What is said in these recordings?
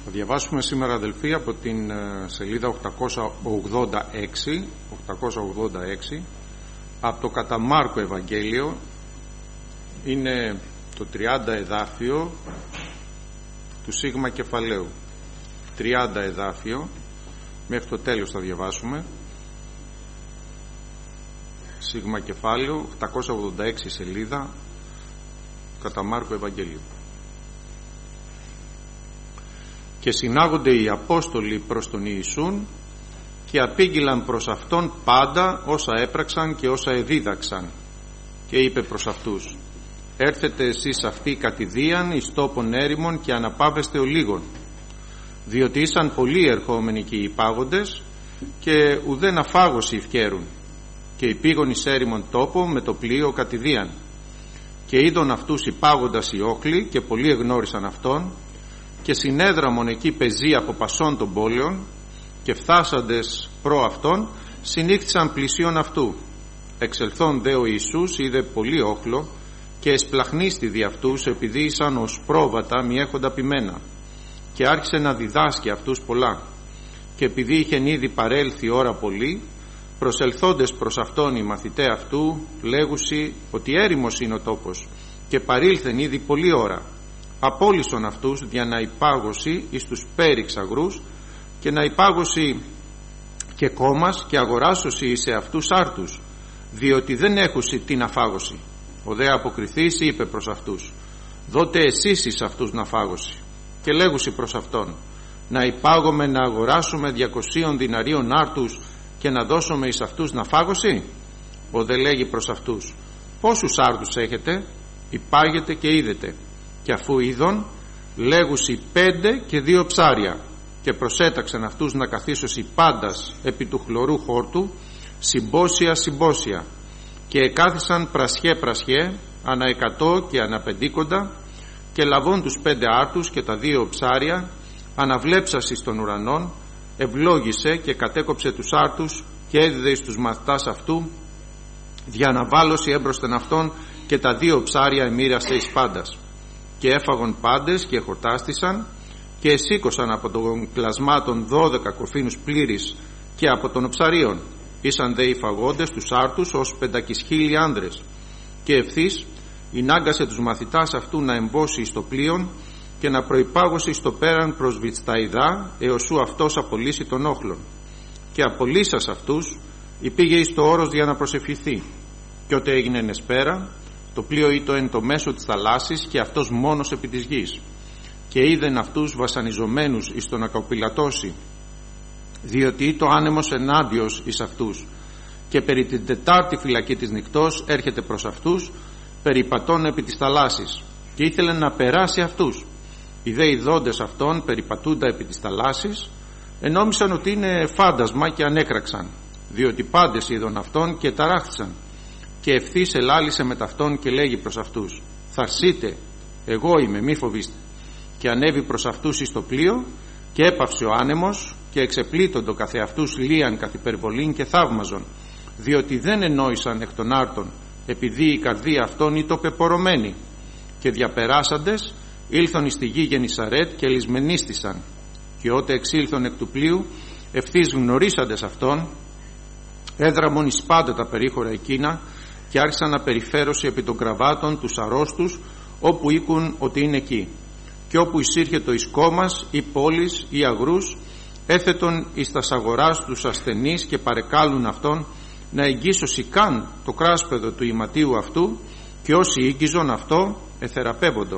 Θα διαβάσουμε σήμερα, αδελφοί, από την σελίδα 886 από το κατά Μάρκο Ευαγγέλιο. Είναι το 30 εδάφιο του σίγμα κεφαλαίου. 30 εδάφιο, μέχρι το τέλος θα διαβάσουμε. Σίγμα κεφάλαιο, 886 σελίδα, κατά Μάρκο Ευαγγέλιο. Και συνάγονται οι Απόστολοι προς τον Ιησούν και απήγγειλαν προς Αυτόν πάντα όσα έπραξαν και όσα εδίδαξαν. Και είπε προς αυτούς: έρθετε εσείς αυτοί κατηδίαν εις τόπον έρημον και αναπαύεστε ο λίγον, διότι ήσαν πολλοί ερχόμενοι και οι πάγοντες και ουδέν αφάγωση ευκαίρουν, και υπήγον εις έρημον τόπο με το πλοίο κατηδίαν. Και είδον αυτούς υπάγοντας οι όχλοι και πολλοί εγνώρισαν Αυτόν, και συνέδραμον εκεί πεζοί από πασών των πόλεων, και φθάσαντες προ Αυτόν συνήχθησαν πλησίον Αυτού. Εξελθών δε ο Ιησούς είδε πολύ όχλο και εσπλαχνίστη δι' αυτούς, επειδή ήσαν ως πρόβατα μη έχοντα πειμένα, και άρχισε να διδάσκει αυτούς πολλά. Και επειδή είχεν ήδη παρέλθει ώρα πολύ, προσελθόντες προς Αυτόν οι μαθηταί αυτού λέγουσι ότι έρημος είναι ο τόπος, και παρήλθεν ήδη πολλή ώρα. Απόλυσον αυτούς δια να υπάγωση εις τους πέριξ αγρούς, και να υπάγωση και κόμμας, και αγοράσωση εις αυτούς άρτους, διότι δεν έχουσι την αφάγωση. Ο δε αποκριθής είπε προς αυτούς: δότε εσείς εις αυτούς να φάγωση. Και λέγουσι προς Αυτόν: να υπάγουμε να αγοράσουμε 200 διναρίων άρτους και να δώσουμε εις αυτούς να φάγωση. Ο δε λέγει προς αυτούς: πόσους άρτους έχετε? Υπάγετε και είδετε. Και αφού είδον, λέγουσι 5 και 2 ψάρια. Και προσέταξαν αυτούς να καθίσωσι πάντας επί του χλωρού χόρτου, συμπόσια. Και εκάθισαν πρασιέ ανά 100 και ανά 50, και λαβών τους 5 άρτους και τα 2 ψάρια, αναβλέψασι στον ουρανόν, ευλόγησε και κατέκοψε τους άρτους και έδιδε εις τους μαθητάς αυτού, δια να βάλωση έμπροσθεν αυτόν, και τα 2 ψάρια εμοίραστε εις πάντας. Και έφαγον πάντες και χορτάστησαν, και εσήκωσαν από των κλασμάτων 12 κοφίνους πλήρης και από των ψαρίων. Ήσαν δε οι φαγόντες τους άρτους ως 500.000 άνδρες. Και ευθύς ηνάγκασε τους μαθητάς αυτού να εμβώσει εις το πλοίον και να προϋπάγωση στο πέραν προς Βιτσταϊδά, έως ου αυτός απολύσει τον όχλον. Και απολύσας αυτούς υπήγε εις το όρος για να προσευχηθεί. Και ότε έγινε εσπέρα, το πλοίο ήτο εν το μέσο της θαλάσσης και αυτός μόνος επί της γης. Και είδεν αυτούς βασανιζομένους εις το να κοπηλατώσει, διότι ήτο άνεμος ενάντιος εις αυτούς. Και περί την 4η φυλακή της νυχτός έρχεται προς αυτούς, περιπατών επί της θαλάσσης, και ήθελε να περάσει αυτούς. Οι δε ειδώντες αυτών περιπατούντα επί της θαλάσσης ενόμισαν ότι είναι φάντασμα και ανέκραξαν, διότι πάντες είδον αυτόν και ταράχθησαν. Και ευθύς ελάλησε με ταυτόν και λέγει προς αυτούς: θαρσείτε, εγώ είμαι, μη φοβήστε. Και ανέβη προς αυτούς εις το πλοίο, και έπαυσε ο άνεμος, και εξεπλήττοντο καθεαυτούς λίαν καθ' υπερβολήν και θαύμαζον, διότι δεν ενόησαν εκ των άρτων, επειδή η καρδία αυτών ήτο πεπορωμένη. Και διαπεράσαντες ήλθον εις τη γη Γενισαρέτ και λησμενίστησαν. Και ότε εξήλθον εκ του πλοίου, ευθύς γνωρίσαντες αυτόν, έδραμον εις πάντα τα περίχωρα εκείνα, και άρχισαν να περιφέρωση επί των κραβάτων τους αρρώστους, όπου οίκουν ότι είναι εκεί. Και όπου εισήρχετο εις κόμμας ή πόλεις ή αγρούς, έθετον εις τας αγοράς τους ασθενείς, και παρεκάλουν αυτόν να εγγύσωση καν το κράσπεδο του ηματίου αυτού, και όσοι ήγγιζον αυτό εθεραπεύοντο.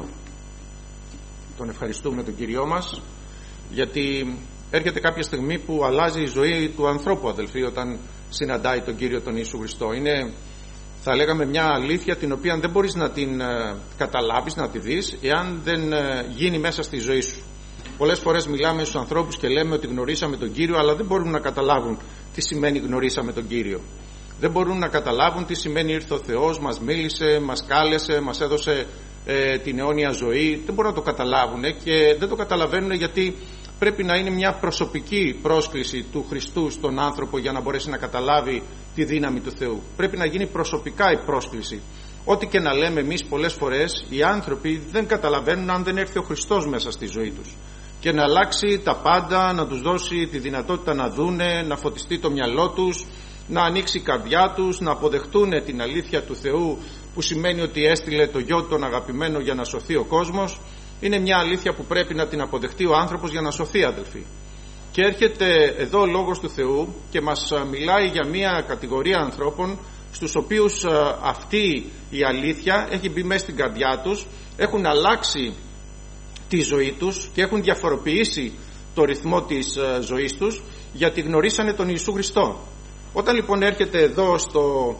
Τον ευχαριστούμε τον Κυριό μας, γιατί έρχεται κάποια στιγμή που αλλάζει η ζωή του ανθρώπου, αδελφοί, όταν συναντάει τον Κύριο τον Ιησού Χριστό. Είναι, θα λέγαμε, μια αλήθεια την οποία δεν μπορείς να την καταλάβεις, να τη δεις, εάν δεν γίνει μέσα στη ζωή σου. Πολλές φορές μιλάμε στους ανθρώπους και λέμε ότι γνωρίσαμε τον Κύριο, αλλά δεν μπορούν να καταλάβουν τι σημαίνει γνωρίσαμε τον Κύριο. Δεν μπορούν να καταλάβουν τι σημαίνει ήρθε ο Θεός, μας μίλησε, μας κάλεσε, μας έδωσε την αιώνια ζωή. Δεν μπορούν να το καταλάβουν και δεν το καταλαβαίνουν, γιατί πρέπει να είναι μια προσωπική πρόσκληση του Χριστού στον άνθρωπο για να μπορέσει να καταλάβει τη δύναμη του Θεού. Πρέπει να γίνει προσωπικά η πρόσκληση. Ό,τι και να λέμε εμείς, πολλές φορές οι άνθρωποι δεν καταλαβαίνουν αν δεν έρθει ο Χριστός μέσα στη ζωή τους. και να αλλάξει τα πάντα, να τους δώσει τη δυνατότητα να δούνε, να φωτιστεί το μυαλό τους, να ανοίξει η καρδιά τους, να αποδεχτούν την αλήθεια του Θεού, που σημαίνει ότι έστειλε το γιο τον αγαπημένο για να σωθεί ο κόσμος. Είναι μια αλήθεια που πρέπει να την αποδεχτεί ο άνθρωπος για να σωθεί, αδελφοί. Και έρχεται εδώ ο Λόγος του Θεού και μας μιλάει για μια κατηγορία ανθρώπων στους οποίους αυτή η αλήθεια έχει μπει μέσα στην καρδιά τους, έχουν αλλάξει τη ζωή τους και έχουν διαφοροποιήσει το ρυθμό της ζωής τους, γιατί γνωρίσανε τον Ιησού Χριστό. Όταν λοιπόν έρχεται εδώ στο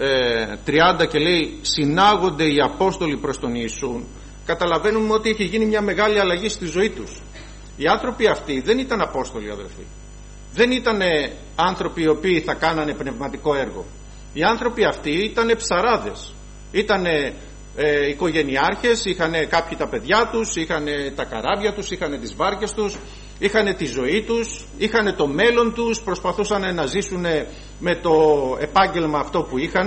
30 και λέει συνάγονται οι Απόστολοι προς τον Ιησού, καταλαβαίνουμε ότι έχει γίνει μια μεγάλη αλλαγή στη ζωή τους. Οι άνθρωποι αυτοί δεν ήταν Απόστολοι, αδελφοί. Δεν ήταν άνθρωποι οι οποίοι θα κάνανε πνευματικό έργο. Οι άνθρωποι αυτοί ήταν ψαράδες, ήταν οικογενειάρχες, είχαν κάποιοι τα παιδιά τους, είχαν τα καράβια τους, είχαν τις βάρκες τους, είχαν τη ζωή τους, είχαν το μέλλον τους, προσπαθούσαν να ζήσουν με το επάγγελμα αυτό που είχαν,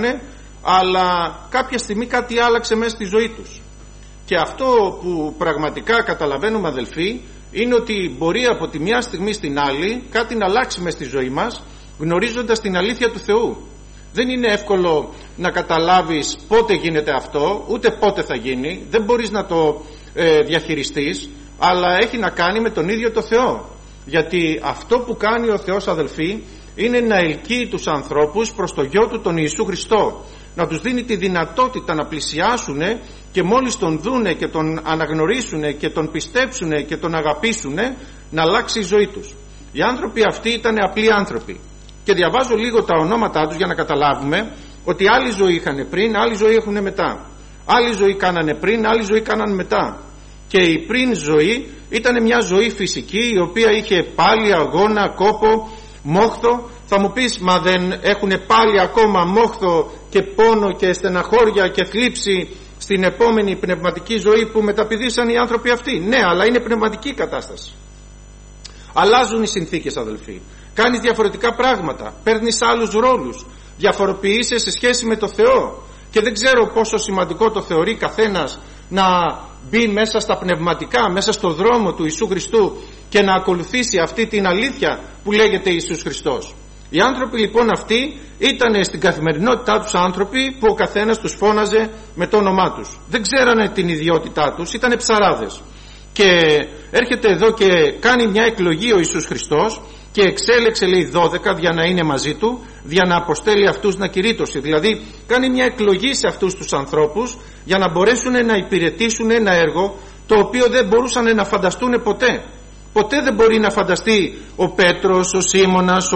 αλλά κάποια στιγμή κάτι άλλαξε μέσα στη ζωή τους. Και αυτό που πραγματικά καταλαβαίνουμε, αδελφοί, είναι ότι μπορεί από τη μια στιγμή στην άλλη κάτι να αλλάξει μέσα στη ζωή μας, γνωρίζοντας την αλήθεια του Θεού. Δεν είναι εύκολο να καταλάβεις πότε γίνεται αυτό, ούτε πότε θα γίνει, δεν μπορείς να το διαχειριστείς, αλλά έχει να κάνει με τον ίδιο το Θεό. Γιατί αυτό που κάνει ο Θεός, αδελφοί, είναι να ελκύει τους ανθρώπους προς το γιο του τον Ιησού Χριστό, να τους δίνει τη δυνατότητα να πλησιάσουν και μόλις τον δούνε και τον αναγνωρίσουν και τον πιστέψουν και τον αγαπήσουν, να αλλάξει η ζωή τους. Οι άνθρωποι αυτοί ήταν απλοί άνθρωποι. Και διαβάζω λίγο τα ονόματά τους για να καταλάβουμε ότι άλλη ζωή είχαν πριν, άλλη ζωή έχουν μετά. Άλλη ζωή κάνανε πριν, άλλη ζωή κάνανε μετά. Και η πριν ζωή ήταν μια ζωή φυσική, η οποία είχε πάλι αγώνα, κόπο, μόχθο. Θα μου πεις, μα δεν έχουν πάλι ακόμα μόχθο και πόνο και στεναχώρια και θλίψη στην επόμενη πνευματική ζωή που μεταπηδήσαν οι άνθρωποι αυτοί? Ναι, αλλά είναι πνευματική κατάσταση. Αλλάζουν οι συνθήκες, αδελφοί. Κάνεις διαφορετικά πράγματα, παίρνεις άλλους ρόλους, διαφοροποιείσαι σε σχέση με το Θεό. Και δεν ξέρω πόσο σημαντικό το θεωρεί καθένας να μπει μέσα στα πνευματικά, μέσα στο δρόμο του Ιησού Χριστού και να ακολουθήσει αυτή την αλήθεια που λέγεται Ιησούς Χριστός. Οι άνθρωποι λοιπόν αυτοί ήταν στην καθημερινότητά τους άνθρωποι που ο καθένας τους φώναζε με το όνομά τους. Δεν ξέρανε την ιδιότητά τους, ήταν ψαράδες. Και έρχεται εδώ και κάνει μια εκλογή ο Ιησούς Χριστός και εξέλεξε, λέει, 12 για να είναι μαζί του, για να αποστέλει αυτούς να κηρύττωσει. Δηλαδή κάνει μια εκλογή σε αυτούς τους ανθρώπους για να μπορέσουν να υπηρετήσουν ένα έργο το οποίο δεν μπορούσαν να φανταστούν ποτέ. Ποτέ δεν μπορεί να φανταστεί ο Πέτρος, ο Σίμωνας,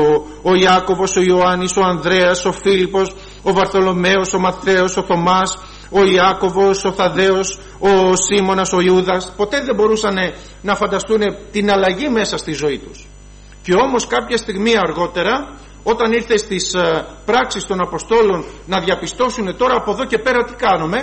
ο Ιάκωβος, ο Ιωάννης, ο Ανδρέας, ο Φίλιππος, ο Βαρθολομαίος, ο Μαθαίος, ο Θωμάς, ο Ιάκωβος, ο Θαδδαίος, ο Σίμωνας, ο Ιούδας. Ποτέ δεν μπορούσαν να φανταστούν την αλλαγή μέσα στη ζωή τους. Και όμως κάποια στιγμή αργότερα, όταν ήρθε στις πράξεις των Αποστόλων να διαπιστώσουν τώρα από εδώ και πέρα τι κάνουμε,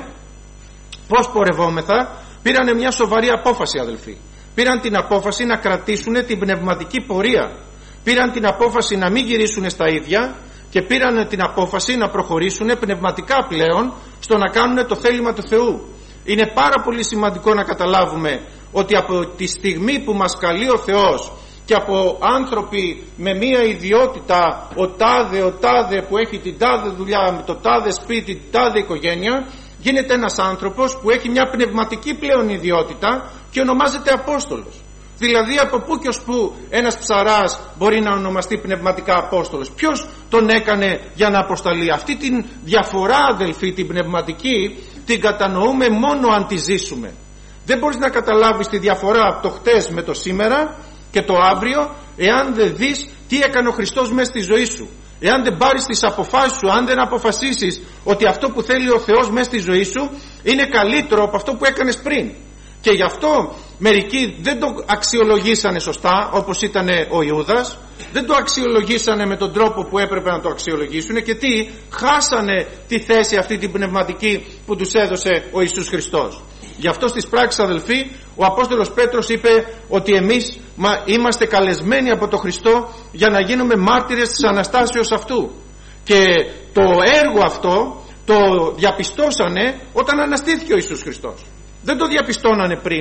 πώς πορευόμεθα, πήρανε μια σοβαρή απόφαση, αδελφοί. Πήραν την απόφαση να κρατήσουν την πνευματική πορεία. Πήραν την απόφαση να μην γυρίσουν στα ίδια και πήραν την απόφαση να προχωρήσουν πνευματικά πλέον στο να κάνουν το θέλημα του Θεού. Είναι πάρα πολύ σημαντικό να καταλάβουμε ότι από τη στιγμή που μας καλεί ο Θεός και από άνθρωποι με μία ιδιότητα, ο τάδε που έχει την τάδε δουλειά, με το τάδε σπίτι, την τάδε οικογένεια, γίνεται ένας άνθρωπος που έχει μια πνευματική πλέον ιδιότητα και ονομάζεται Απόστολος. Δηλαδή από πού και ως πού ένας ψαράς μπορεί να ονομαστεί πνευματικά Απόστολος? Ποιος τον έκανε για να αποσταλεί? Αυτή την διαφορά, αδελφοί, την πνευματική, την κατανοούμε μόνο αν τη ζήσουμε. Δεν μπορείς να καταλάβεις τη διαφορά από το χτες με το σήμερα και το αύριο εάν δεν δεις τι έκανε ο Χριστός μέσα στη ζωή σου. Εάν δεν πάρεις τις αποφάσεις σου, αν δεν αποφασίσεις ότι αυτό που θέλει ο Θεός μέσα στη ζωή σου είναι καλύτερο από αυτό που έκανες πριν. Και γι' αυτό μερικοί δεν το αξιολογήσανε σωστά, όπως ήταν ο Ιούδας, δεν το αξιολογήσανε με τον τρόπο που έπρεπε να το αξιολογήσουν και τι, χάσανε τη θέση αυτή την πνευματική που τους έδωσε ο Ιησούς Χριστός. Γι' αυτό στις πράξεις, αδελφοί, ο Απόστολος Πέτρος είπε ότι εμείς είμαστε καλεσμένοι από τον Χριστό για να γίνουμε μάρτυρες της Αναστάσεως αυτού. Και το έργο αυτό το διαπιστώσανε όταν αναστήθηκε ο Ιησούς Χριστός. Δεν το διαπιστώνανε πριν,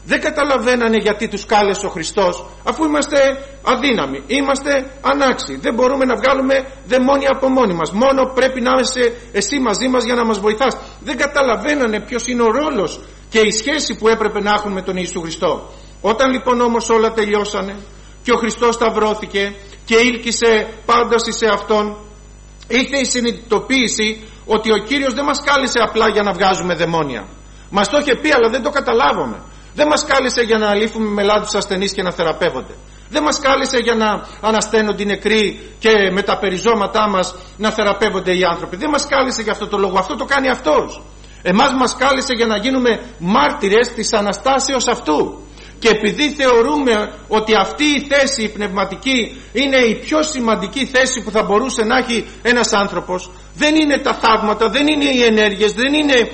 δεν καταλαβαίνανε γιατί τους κάλεσε ο Χριστός, αφού είμαστε αδύναμοι, είμαστε ανάξιοι, δεν μπορούμε να βγάλουμε δαιμόνια από μόνοι μας, μόνο πρέπει να είσαι εσύ μαζί μας για να μας βοηθάς. Δεν καταλαβαίνανε ποιος είναι ο ρόλος και η σχέση που έπρεπε να έχουν με τον Ιησού Χριστό. Όταν λοιπόν όμως όλα τελειώσανε και ο Χριστός σταυρώθηκε και ήλκησε πάνταση σε Αυτόν, ήρθε η συνειδητοποίηση ότι ο Κύριος δεν μας κάλεσε απλά για να βγάζουμε δαιμόνια. Μας το είχε πει, αλλά δεν το καταλάβαμε. Δεν μας κάλεσε για να αλήφουμε μελάτους ασθενείς και να θεραπεύονται. Δεν μας κάλεσε για να ανασταίνονται οι νεκροί και με τα περιζώματά μας να θεραπεύονται οι άνθρωποι. Δεν μας κάλεσε για αυτό το λόγο. Αυτό το κάνει Αυτός. Εμάς μας κάλεσε για να γίνουμε μάρτυρες της Αναστάσεως Αυτού. Και επειδή θεωρούμε ότι αυτή η θέση η πνευματική είναι η πιο σημαντική θέση που θα μπορούσε να έχει ένας άνθρωπος, δεν είναι τα θαύματα, δεν είναι οι ενέργειες, δεν είναι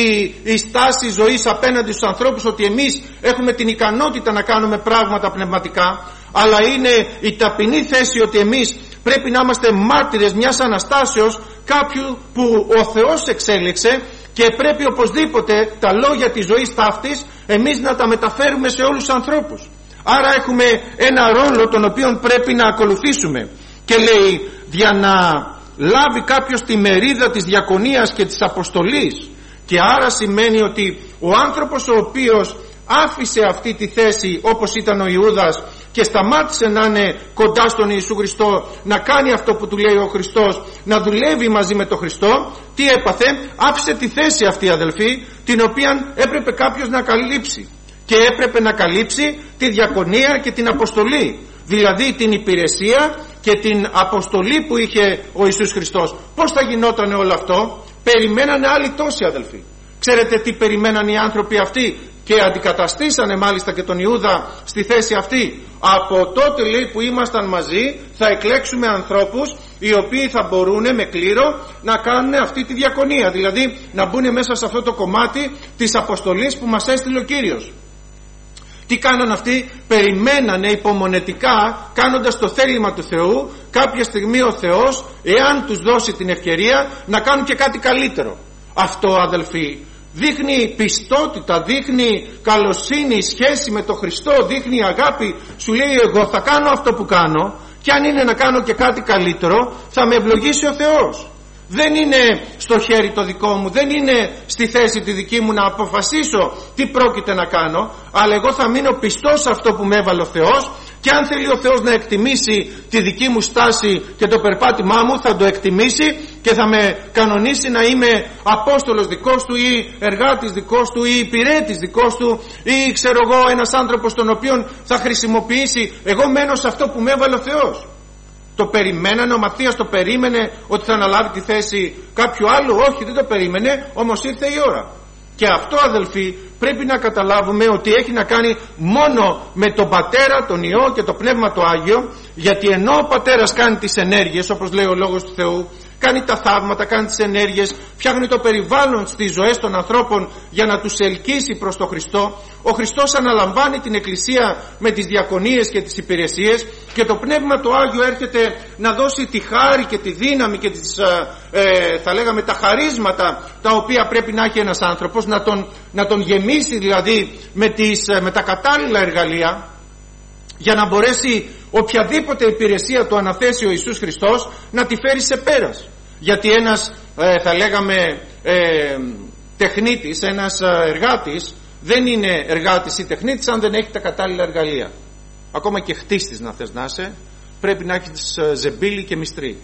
η στάση ζωής απέναντι στους ανθρώπους, ότι εμείς έχουμε την ικανότητα να κάνουμε πράγματα πνευματικά, αλλά είναι η ταπεινή θέση ότι εμείς πρέπει να είμαστε μάρτυρες μιας Αναστάσεως κάποιου που ο Θεός εξέλεξε, και πρέπει οπωσδήποτε τα λόγια της ζωής ταύτης εμείς να τα μεταφέρουμε σε όλους τους ανθρώπους. Άρα έχουμε ένα ρόλο τον οποίο πρέπει να ακολουθήσουμε. Και λέει, για να λάβει κάποιος τη μερίδα της διακονίας και της αποστολής, και άρα σημαίνει ότι ο άνθρωπος ο οποίος άφησε αυτή τη θέση όπως ήταν ο Ιούδας και σταμάτησε να είναι κοντά στον Ιησού Χριστό, να κάνει αυτό που του λέει ο Χριστός, να δουλεύει μαζί με τον Χριστό, τι έπαθε? Άφησε τη θέση αυτή, αδελφοί, την οποία έπρεπε κάποιος να καλύψει, και έπρεπε να καλύψει τη διακονία και την αποστολή, δηλαδή την υπηρεσία και την αποστολή που είχε ο Ιησούς Χριστός. Πώς θα γινόταν όλο αυτό? Περιμένανε άλλοι τόσοι, αδελφοί. Ξέρετε τι περιμέναν οι άνθρωποι αυτοί? Και αντικαταστήσανε μάλιστα και τον Ιούδα στη θέση αυτή. Από τότε, λέει, που ήμασταν μαζί, θα εκλέξουμε ανθρώπους οι οποίοι θα μπορούν με κλήρο να κάνουν αυτή τη διακονία, δηλαδή να μπουν μέσα σε αυτό το κομμάτι της αποστολής που μας έστειλε ο Κύριος. Τι κάναν αυτοί? Περιμένανε υπομονετικά, κάνοντας το θέλημα του Θεού, κάποια στιγμή ο Θεός, εάν τους δώσει την ευκαιρία, να κάνουν και κάτι καλύτερο. Αυτό, αδελφοί, δείχνει πιστότητα, δείχνει καλοσύνη, σχέση με τον Χριστό, δείχνει αγάπη. Σου λέει, εγώ θα κάνω αυτό που κάνω, και αν είναι να κάνω και κάτι καλύτερο, θα με ευλογήσει ο Θεός. Δεν είναι στο χέρι το δικό μου, δεν είναι στη θέση τη δική μου να αποφασίσω τι πρόκειται να κάνω, αλλά εγώ θα μείνω πιστός σε αυτό που με έβαλε ο Θεός, και αν θέλει ο Θεός να εκτιμήσει τη δική μου στάση και το περπάτημά μου, θα το εκτιμήσει και θα με κανονίσει να είμαι απόστολος δικός του, ή εργάτης δικός του, ή υπηρέτης δικός του, ή ξέρω εγώ ένας άνθρωπος τον οποίον θα χρησιμοποιήσει. Εγώ μένω σε αυτό που με έβαλε ο Θεός. Το περιμένανε, ο Ματθίας το περίμενε ότι θα αναλάβει τη θέση κάποιου άλλου? Όχι, δεν το περίμενε, όμως ήρθε η ώρα. Και αυτό, αδελφοί, πρέπει να καταλάβουμε ότι έχει να κάνει μόνο με τον Πατέρα, τον Υιό και το Πνεύμα το Άγιο, γιατί ενώ ο Πατέρας κάνει τις ενέργειες, όπως λέει ο Λόγος του Θεού, κάνει τα θαύματα, κάνει τις ενέργειες, φτιάχνει το περιβάλλον στις ζωές των ανθρώπων για να τους ελκύσει προς τον Χριστό, ο Χριστός αναλαμβάνει την Εκκλησία με τις διακονίες και τις υπηρεσίες, και το Πνεύμα το Άγιο έρχεται να δώσει τη χάρη και τη δύναμη και τις, θα λέγαμε, τα χαρίσματα τα οποία πρέπει να έχει ένας άνθρωπος, να τον γεμίσει δηλαδή με τα κατάλληλα εργαλεία, για να μπορέσει οποιαδήποτε υπηρεσία του αναθέσει ο Ιησούς Χριστός να τη φέρει σε πέρας. Γιατί ένας θα λέγαμε τεχνίτης, ένας εργάτης δεν είναι εργάτης ή τεχνίτης αν δεν έχει τα κατάλληλα εργαλεία. Ακόμα και χτίστης να θες να είσαι, πρέπει να έχεις ζεμπίλι και μυστρή.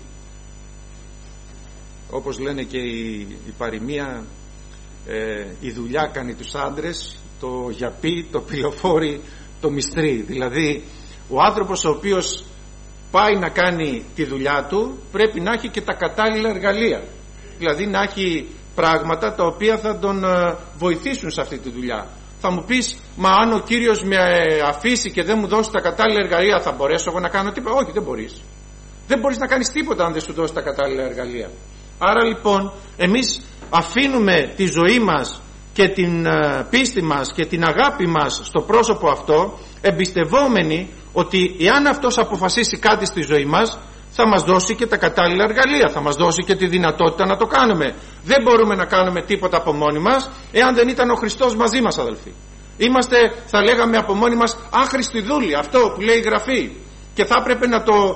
Όπως λένε και η παροιμία, η δουλειά κάνει τους άντρες, το γιαπί, το πυλοφόρι, το μυστρή. Δηλαδή ο άνθρωπος ο οποίος πάει να κάνει τη δουλειά του πρέπει να έχει και τα κατάλληλα εργαλεία, δηλαδή να έχει πράγματα τα οποία θα τον βοηθήσουν σε αυτή τη δουλειά. Θα μου πεις, μα αν ο Κύριος με αφήσει και δεν μου δώσει τα κατάλληλα εργαλεία, θα μπορέσω εγώ να κάνω τίποτα? Όχι, δεν μπορείς. Δεν μπορείς να κάνεις τίποτα αν δεν σου δώσει τα κατάλληλα εργαλεία. Άρα λοιπόν εμείς αφήνουμε τη ζωή μας και την πίστη μας και την αγάπη μας στο πρόσωπο αυτό, εμπιστευόμενοι ότι εάν αυτός αποφασίσει κάτι στη ζωή μας, θα μας δώσει και τα κατάλληλα εργαλεία, θα μας δώσει και τη δυνατότητα να το κάνουμε. Δεν μπορούμε να κάνουμε τίποτα από μόνοι μας εάν δεν ήταν ο Χριστός μαζί μας, αδελφοί. Είμαστε, θα λέγαμε από μόνοι μας, άχρηστοι δούλοι, αυτό που λέει η Γραφή, και θα έπρεπε να το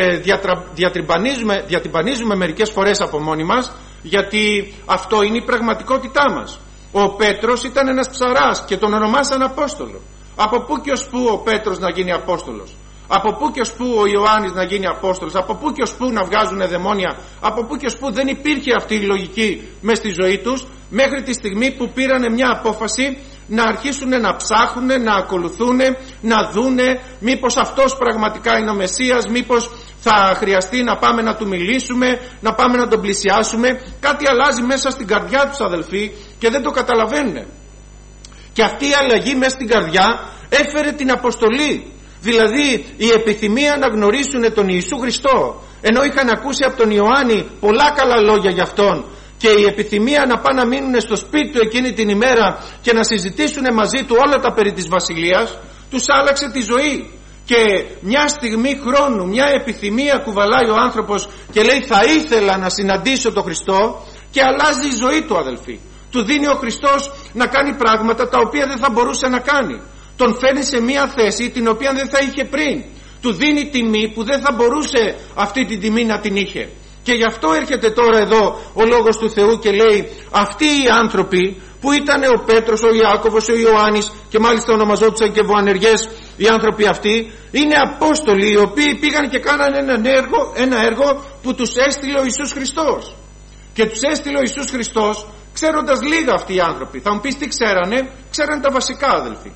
διατυμπανίζουμε μερικές φορές από μόνοι μας, γιατί αυτό είναι η πραγματικότητά μας. Ο Πέτρος ήταν ένας ψαράς και τον ονομάσαν Απόστολο. Από πού και ως πού ο Πέτρος να γίνει Απόστολος? Από πού και ως πού ο Ιωάννης να γίνει Απόστολος? Από πού και ως πού να βγάζουν δαιμόνια? Από πού και ως πού? Δεν υπήρχε αυτή η λογική μες στη ζωή τους, μέχρι τη στιγμή που πήρανε μια απόφαση να αρχίσουν να ψάχνουν, να ακολουθούν, να δούνε μήπως αυτός πραγματικά είναι ο Μεσσίας, μήπως θα χρειαστεί να πάμε να του μιλήσουμε, να πάμε να τον πλησιάσουμε. Κάτι αλλάζει μέσα στην καρδιά τους, αδελφοί, και δεν το καταλαβαίνουν. Και αυτή η αλλαγή μέσα στην καρδιά έφερε την αποστολή. Δηλαδή η επιθυμία να γνωρίσουν τον Ιησού Χριστό, ενώ είχαν ακούσει από τον Ιωάννη πολλά καλά λόγια για Αυτόν, και η επιθυμία να πάνε να μείνουν στο σπίτι του εκείνη την ημέρα και να συζητήσουν μαζί του όλα τα περί της Βασιλείας, τους άλλαξε τη ζωή. Και μια στιγμή χρόνου, μια επιθυμία κουβαλάει ο άνθρωπος και λέει θα ήθελα να συναντήσω τον Χριστό, και αλλάζει η ζωή του, αδελφοί. Του δίνει ο Χριστός να κάνει πράγματα τα οποία δεν θα μπορούσε να κάνει. Τον φέρνει σε μια θέση την οποία δεν θα είχε πριν. Του δίνει τιμή που δεν θα μπορούσε αυτή την τιμή να την είχε. Και γι' αυτό έρχεται τώρα εδώ ο Λόγος του Θεού και λέει αυτοί οι άνθρωποι που ήταν ο Πέτρος, ο Ιάκωβος, ο Ιωάννης, και μάλιστα ονομαζόντουσαν και βοανεργές οι άνθρωποι αυτοί, είναι Απόστολοι οι οποίοι πήγαν και κάνανε ένα έργο που τους έστειλε ο Ιησούς Χριστός. Και τους έστειλε ο Ιησούς Χριστός ξέροντας λίγα αυτοί οι άνθρωποι. Θα μου πεις τι ξέρανε? Ξέρανε τα βασικά, αδελφοί.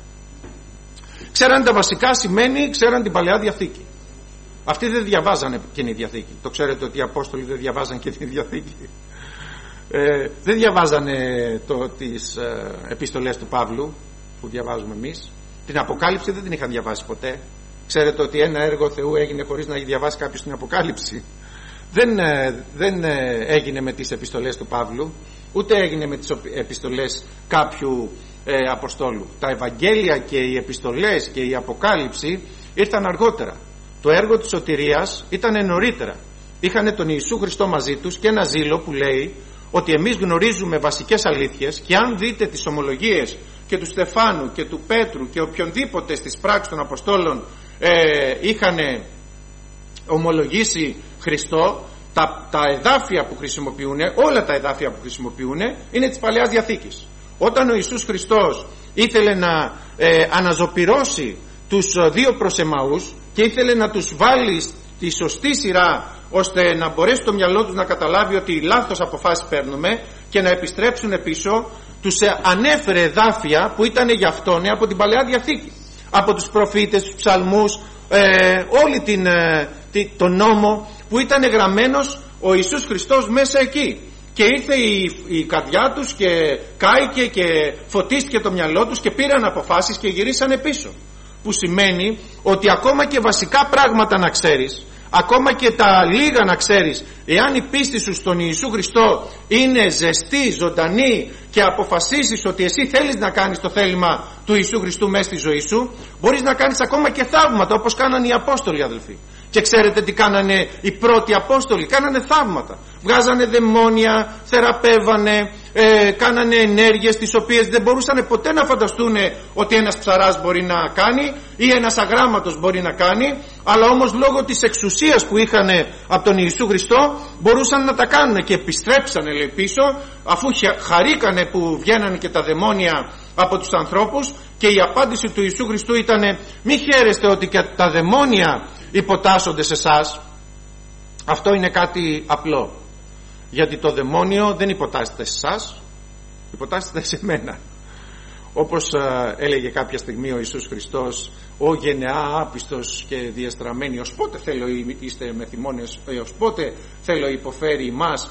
Ξέρανε τα βασικά, σημαίνει ξέρανε την Παλαιά Διαθήκη. Αυτοί δεν διαβάζανε Καινή Διαθήκη. Το ξέρετε ότι οι Απόστολοι δεν διαβάζαν Καινή Διαθήκη? Δεν διαβάζανε τις επιστολές του Παύλου που διαβάζουμε εμείς. Την Αποκάλυψη δεν την είχαν διαβάσει ποτέ. Ξέρετε ότι ένα έργο Θεού έγινε χωρίς να έχει διαβάσει κάποιος την Αποκάλυψη? Δεν έγινε με τις επιστολές του Παύλου, ούτε έγινε με τις επιστολές κάποιου Αποστόλου. Τα Ευαγγέλια και οι επιστολές και η Αποκάλυψη ήρθαν αργότερα. Το έργο της σωτηρίας ήταν νωρίτερα. Είχαν τον Ιησού Χριστό μαζί τους και ένα ζήλο που λέει ότι εμείς γνωρίζουμε βασικές αλήθειες, και αν δείτε τις ομολογίες και του Στεφάνου και του Πέτρου και οποιονδήποτε στις πράξεις των Αποστόλων είχαν ομολογήσει Χριστό, τα εδάφια που χρησιμοποιούν, όλα τα εδάφια που χρησιμοποιούν είναι της Παλαιάς Διαθήκης. Όταν ο Ιησούς Χριστός ήθελε να αναζωπυρώσει τους δύο προς Εμαούς και ήθελε να τους βάλει στη σωστή σειρά, ώστε να μπορέσει το μυαλό τους να καταλάβει ότι λάθος αποφάσεις παίρνουμε και να επιστρέψουν πίσω, τους ανέφερε εδάφια που ήταν για αυτόν από την Παλαιά Διαθήκη, από τους προφήτες, τους ψαλμούς, όλη τον νόμο που ήταν γραμμένος ο Ιησούς Χριστός μέσα εκεί. Και ήρθε η καρδιά τους και κάηκε και φωτίστηκε το μυαλό τους και πήραν αποφάσεις και γυρίσανε πίσω. Που σημαίνει ότι ακόμα και βασικά πράγματα να ξέρεις, ακόμα και τα λίγα να ξέρεις, εάν η πίστη σου στον Ιησού Χριστό είναι ζεστή, ζωντανή, και αποφασίσεις ότι εσύ θέλεις να κάνεις το θέλημα του Ιησού Χριστού μέσα στη ζωή σου, μπορείς να κάνεις ακόμα και θαύματα, όπως κάνανε οι Απόστολοι, αδελφοί. Και ξέρετε τι κάνανε οι πρώτοι Απόστολοι? Κάνανε θαύματα. Βγάζανε δαιμόνια, θεραπεύανε, κάνανε ενέργειες τις οποίες δεν μπορούσαν ποτέ να φανταστούν ότι ένας ψαράς μπορεί να κάνει ή ένας αγράμματος μπορεί να κάνει, αλλά όμως λόγω της εξουσίας που είχαν από τον Ιησού Χριστό μπορούσαν να τα κάνουν, και επιστρέψανε, λέει, πίσω, αφού χαρήκανε που βγαίνανε και τα δαιμόνια από τους ανθρώπους. Και η απάντηση του Ιησού Χριστού ήταν μη χαίρεστε ότι και τα δαιμόνια υποτάσσονται σε εσάς. Αυτό είναι κάτι απλό, γιατί το δαιμόνιο δεν υποτάσσεται σε εσάς, υποτάσσεται σε μένα. Όπως έλεγε κάποια στιγμή ο Ιησούς Χριστός, ο γενεά άπιστος και διαστραμμένη, ως πότε θέλω είστε με θυμώνες, ως πότε θέλω υποφέρει εμάς.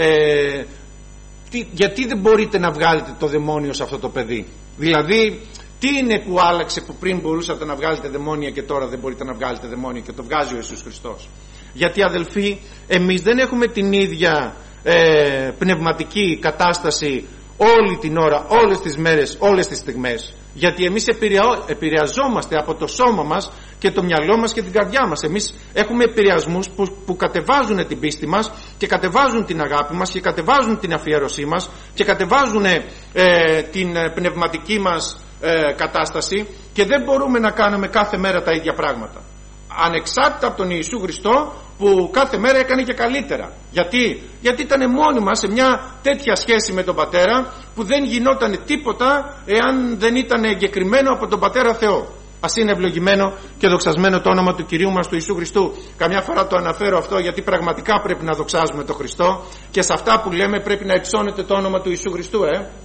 Γιατί δεν μπορείτε να βγάλετε το δαιμόνιο σε αυτό το παιδί? Δηλαδή τι είναι που άλλαξε, που πριν μπορούσατε να βγάλετε δαιμόνια και τώρα δεν μπορείτε να βγάλετε δαιμόνια, και το βγάζει ο Ιησούς Χριστός? Γιατί, αδελφοί, εμείς δεν έχουμε την ίδια πνευματική κατάσταση όλη την ώρα, όλες τις μέρες, όλες τις στιγμές. Γιατί εμείς επηρεαζόμαστε από το σώμα μας και το μυαλό μας και την καρδιά μας. Εμείς έχουμε επηρεασμούς που κατεβάζουν την πίστη μας και κατεβάζουν την αγάπη μας και κατεβάζουν την αφιέρωσή μας και κατεβάζουν την πνευματική μας κατάσταση και δεν μπορούμε να κάνουμε κάθε μέρα τα ίδια πράγματα, ανεξάρτητα από τον Ιησού Χριστό που κάθε μέρα έκανε και καλύτερα. Γιατί ήταν μόνιμα σε μια τέτοια σχέση με τον Πατέρα που δεν γινόταν τίποτα εάν δεν ήταν εγκεκριμένο από τον Πατέρα Θεό. Ας είναι ευλογημένο και δοξασμένο το όνομα του Κυρίου μας του Ιησού Χριστού. Καμιά φορά το αναφέρω αυτό γιατί πραγματικά πρέπει να δοξάζουμε τον Χριστό και σε αυτά που λέμε πρέπει να υψώνεται το όνομα του Ιησού Χριστού.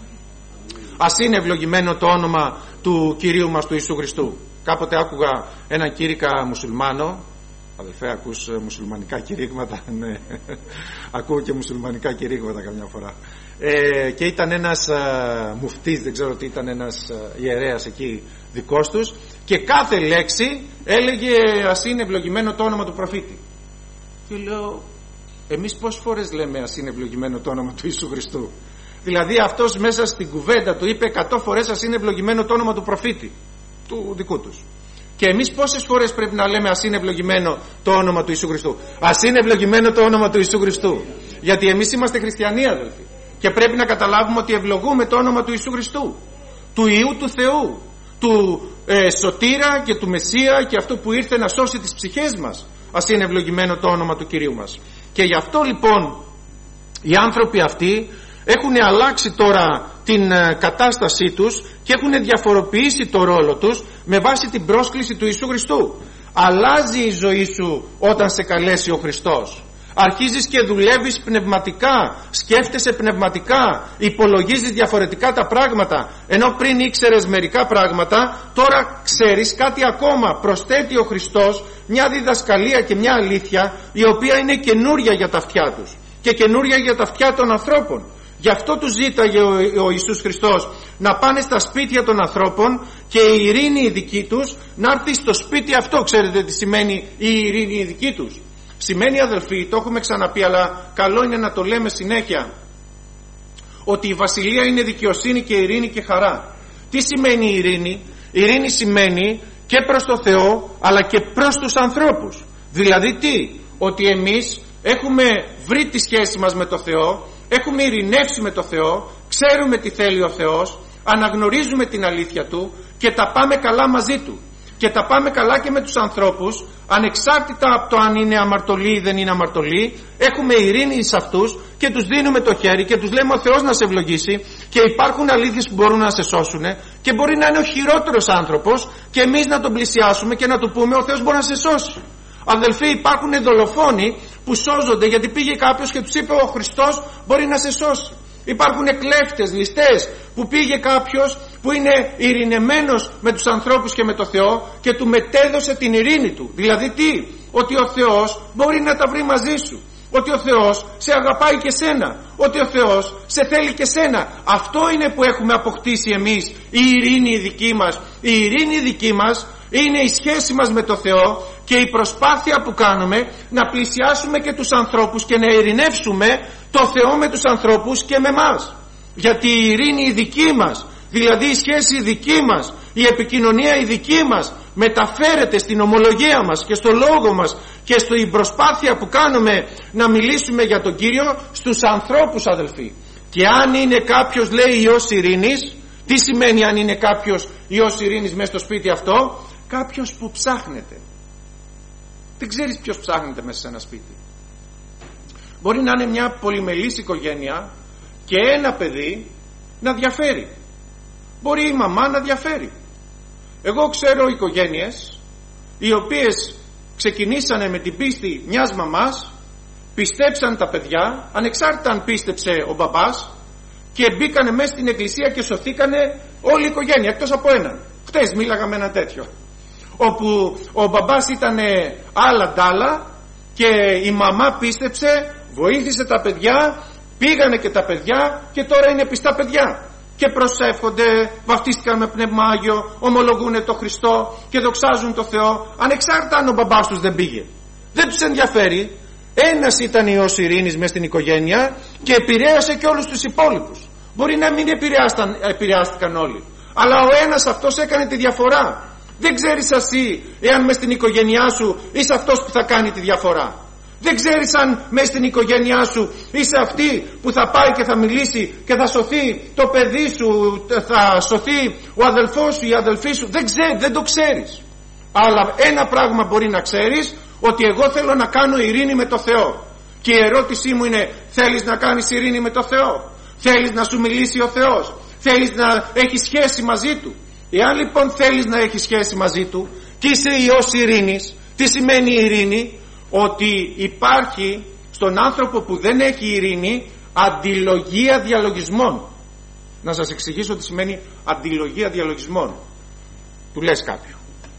Ας είναι ευλογημένο το όνομα του Κυρίου μας του Ιησού Χριστού. Κάποτε άκουγα έναν κήρυκα μουσουλμάνο. Αδελφέ, ακούς μουσουλμανικά κηρύγματα? Ναι, ακούω και μουσουλμανικά κηρύγματα καμιά φορά. Και ήταν ένας μουφτής, δεν ξέρω τι ήταν, ένας ιερέας εκεί δικός τους, και κάθε λέξη έλεγε ας είναι ευλογημένο το όνομα του προφήτη. Και λέω, εμείς πόσες φορές λέμε ας είναι ευλογημένο το όνομα του Ιησού Χριστού? Δηλαδή αυτός μέσα στην κουβέντα του είπε 100 φορές ας είναι ευλογημένο το όνομα του προφήτη του δικού τους. Και εμείς πόσες φορές πρέπει να λέμε ας είναι ευλογημένο το όνομα του Ιησού Χριστού? Ας είναι ευλογημένο το όνομα του Ιησού Χριστού. Γιατί εμείς είμαστε χριστιανοί, αδελφοί, και πρέπει να καταλάβουμε ότι ευλογούμε το όνομα του Ιησού Χριστού, του Υιού του Θεού, του Σωτήρα και του Μεσσία και αυτό που ήρθε να σώσει τις ψυχές μας. Ας είναι ευλογημένο το όνομα του Κυρίου μας. Και γι' αυτό λοιπόν οι άνθρωποι αυτοί έχουν αλλάξει τώρα την κατάστασή τους και έχουν διαφοροποιήσει το ρόλο τους με βάση την πρόσκληση του Ιησού Χριστού. Αλλάζει η ζωή σου όταν σε καλέσει ο Χριστός. Αρχίζεις και δουλεύεις πνευματικά, σκέφτεσαι πνευματικά, υπολογίζεις διαφορετικά τα πράγματα. Ενώ πριν ήξερες μερικά πράγματα, τώρα ξέρεις κάτι ακόμα. Προσθέτει ο Χριστός μια διδασκαλία και μια αλήθεια η οποία είναι καινούρια για τα αυτιά τους και καινούρια για τα αυτιά των ανθρώπων. Γι' αυτό τους ζήταγε ο Ιησούς Χριστός να πάνε στα σπίτια των ανθρώπων και η ειρήνη η δική τους να έρθει στο σπίτι αυτό. Ξέρετε τι σημαίνει η ειρήνη η δική τους? Σημαίνει, αδελφοί, το έχουμε ξαναπεί αλλά καλό είναι να το λέμε συνέχεια, ότι η βασιλεία είναι δικαιοσύνη και ειρήνη και χαρά. Τι σημαίνει η ειρήνη? Η ειρήνη σημαίνει και προς το Θεό αλλά και προς τους ανθρώπους. Δηλαδή τι? Ότι εμείς έχουμε βρει τη σχέση μας με το Θεό, έχουμε ειρηνεύσει με το Θεό, ξέρουμε τι θέλει ο Θεός, αναγνωρίζουμε την αλήθεια Του και τα πάμε καλά μαζί Του. Και τα πάμε καλά και με τους ανθρώπους, ανεξάρτητα από το αν είναι αμαρτωλοί ή δεν είναι αμαρτωλοί. Έχουμε ειρήνη σε αυτούς και τους δίνουμε το χέρι και τους λέμε ο Θεός να σε ευλογήσει, και υπάρχουν αλήθειες που μπορούν να σε σώσουν και μπορεί να είναι ο χειρότερος άνθρωπος και εμείς να τον πλησιάσουμε και να του πούμε ο Θεός μπορεί να σε σώσει. Αδελφοί, υπάρχουν δολοφόνοι που σώζονται γιατί πήγε κάποιος και τους είπε ο Χριστός μπορεί να σε σώσει. Υπάρχουν κλέφτες, ληστές που πήγε κάποιος που είναι ειρηνεμένος με τους ανθρώπους και με το Θεό και του μετέδωσε την ειρήνη του. Δηλαδή τι? Ότι ο Θεός μπορεί να τα βρει μαζί σου, ότι ο Θεός σε αγαπάει και σένα, ότι ο Θεός σε θέλει και σένα. Αυτό είναι που έχουμε αποκτήσει εμείς, η ειρήνη η δική μας. Η ειρήνη η δική μας είναι η σχέση μας με το Θεό και η προσπάθεια που κάνουμε να πλησιάσουμε και τους ανθρώπους και να ειρηνεύσουμε το Θεό με τους ανθρώπους και με μας. Γιατί η ειρήνη η δική μας, δηλαδή η σχέση η δική μας, η επικοινωνία η δική μας μεταφέρεται στην ομολογία μας και στο λόγο μας και στην προσπάθεια που κάνουμε να μιλήσουμε για τον Κύριο στους ανθρώπους, αδελφοί. Και αν είναι κάποιος, λέει, Υιός ειρήνης, τι σημαίνει αν είναι κάποιος Υιός ειρήνης μέσα στο σπίτι αυτό? Κάποιος που ψάχνεται. Δεν ξέρεις ποιος ψάχνεται μέσα σε ένα σπίτι. Μπορεί να είναι μια πολυμελής οικογένεια και ένα παιδί να διαφέρει. Μπορεί η μαμά να διαφέρει. Εγώ ξέρω οικογένειες οι οποίες ξεκινήσανε με την πίστη μιας μαμάς, πιστέψαν τα παιδιά ανεξάρτητα αν πίστεψε ο μπαμπάς, και μπήκανε μέσα στην εκκλησία και σωθήκανε όλη η οικογένεια εκτός από έναν. Χτες μίλαγα με ένα τέτοιο, όπου ο μπαμπάς ήταν άλλα ντάλα και η μαμά πίστεψε, βοήθησε τα παιδιά, πήγανε και τα παιδιά και τώρα είναι πιστά παιδιά και προσεύχονται, βαφτίστηκαν με Πνεύμα Άγιο, ομολογούν το Χριστό και δοξάζουν το Θεό, ανεξάρτητα αν ο μπαμπάς τους δεν πήγε. Δεν τους ενδιαφέρει. Ένας ήταν Υιός ειρήνης μες στην οικογένεια και επηρέασε και όλους τους υπόλοιπους. Μπορεί να μην επηρεάστηκαν όλοι, αλλά ο ένας αυτός έκανε τη διαφορά. Δεν ξέρεις εσύ εάν μες στην οικογένειά σου είσαι αυτός που θα κάνει τη διαφορά. Δεν ξέρεις αν μέσα στην οικογένειά σου είσαι αυτή που θα πάει και θα μιλήσει και θα σωθεί το παιδί σου, θα σωθεί ο αδελφός σου, η αδελφή σου. Δεν το ξέρεις. Αλλά ένα πράγμα μπορεί να ξέρεις, ότι εγώ θέλω να κάνω ειρήνη με το Θεό. Και η ερώτησή μου είναι, θέλεις να κάνεις ειρήνη με το Θεό? Θέλεις να σου μιλήσει ο Θεός? Θέλεις να έχεις σχέση μαζί Του? Εάν λοιπόν θέλεις να έχεις σχέση μαζί Του και είσαι Υιός ειρήνης, τι σημαίνει ειρήνη? Ότι υπάρχει στον άνθρωπο που δεν έχει ειρήνη αντιλογία διαλογισμών. Να σας εξηγήσω τι σημαίνει αντιλογία διαλογισμών. Του λες κάποιου,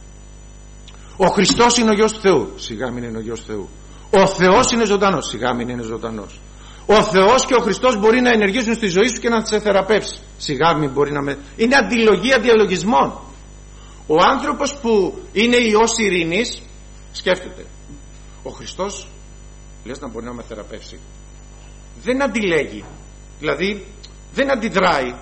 ο Χριστός είναι ο Υιός του Θεού. Σιγά μην είναι ο Υιός του Θεού. Ο Θεός είναι ζωντανός. Σιγά μην είναι ζωντανός. Ο Θεός και ο Χριστός μπορεί να ενεργήσουν στη ζωή σου και να σε θεραπεύσει. Σιγά μην μπορεί να είναι αντιλογία διαλογισμών. Ο άνθρωπος που είναι Υιός ειρήνης σκέφτεται, ο Χριστός λες να μπορεί να με θεραπεύσει. Δεν αντιλέγει, δηλαδή δεν αντιδράει,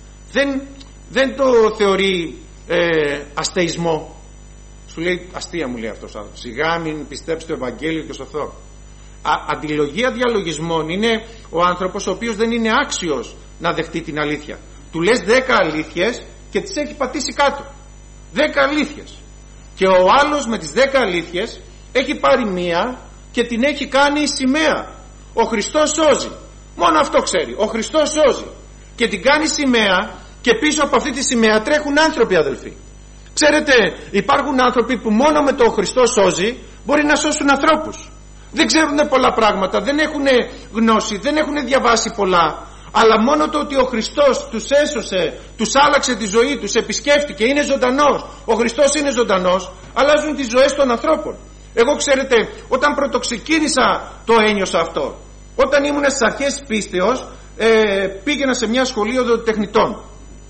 δεν το θεωρεί αστεϊσμό. Σου λέει αστεία, μου λέει αυτός ο άνθρωπος. Σιγά μην πιστέψει το Ευαγγέλιο και σωθώ. Αντιλογία διαλογισμών είναι ο άνθρωπος ο οποίος δεν είναι άξιος να δεχτεί την αλήθεια. Του λες 10 αλήθειες και τις έχει πατήσει κάτω. 10 αλήθειες. Και ο άλλος με τις 10 αλήθειες έχει πάρει μία και την έχει κάνει σημαία. Ο Χριστός σώζει. Μόνο αυτό ξέρει. Ο Χριστός σώζει. Και την κάνει σημαία και πίσω από αυτή τη σημαία τρέχουν άνθρωποι, αδελφοί. Ξέρετε, υπάρχουν άνθρωποι που μόνο με το ο Χριστός σώζει μπορεί να σώσουν ανθρώπους. Δεν ξέρουν πολλά πράγματα, δεν έχουν γνώση, δεν έχουν διαβάσει πολλά, αλλά μόνο το ότι ο Χριστός τους έσωσε, τους άλλαξε τη ζωή, τους επισκέφτηκε, είναι ζωντανός. Ο Χριστός είναι ζωντανός, αλλάζουν τις ζωές των ανθρώπων. Εγώ, ξέρετε, όταν πρωτοξεκίνησα το ένιωσα αυτό. Όταν ήμουν στις αρχές πίστεως, πήγαινα σε μια σχολή οδοτεχνητών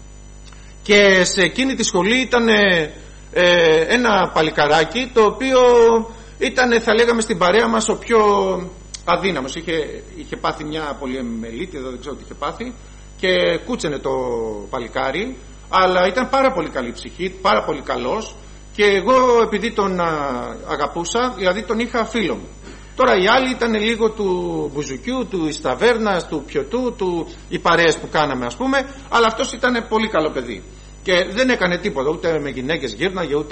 και σε εκείνη τη σχολή ήταν ένα παλικαράκι το οποίο ήταν, θα λέγαμε, στην παρέα μας ο πιο αδύναμος. Είχε πάθει μια πολυεμελίτη, δεν ξέρω τι είχε πάθει, και κούτσενε το παλικάρι, αλλά ήταν πάρα πολύ καλή ψυχή, πάρα πολύ καλός, και εγώ επειδή τον αγαπούσα, δηλαδή τον είχα φίλο μου. Τώρα οι άλλοι ήταν λίγο του μπουζουκιού, του ταβέρνας, του πιωτού, οι παρέες που κάναμε, ας πούμε, αλλά αυτός ήταν πολύ καλό παιδί και δεν έκανε τίποτα, ούτε με γυναίκες γύρναγε, ούτε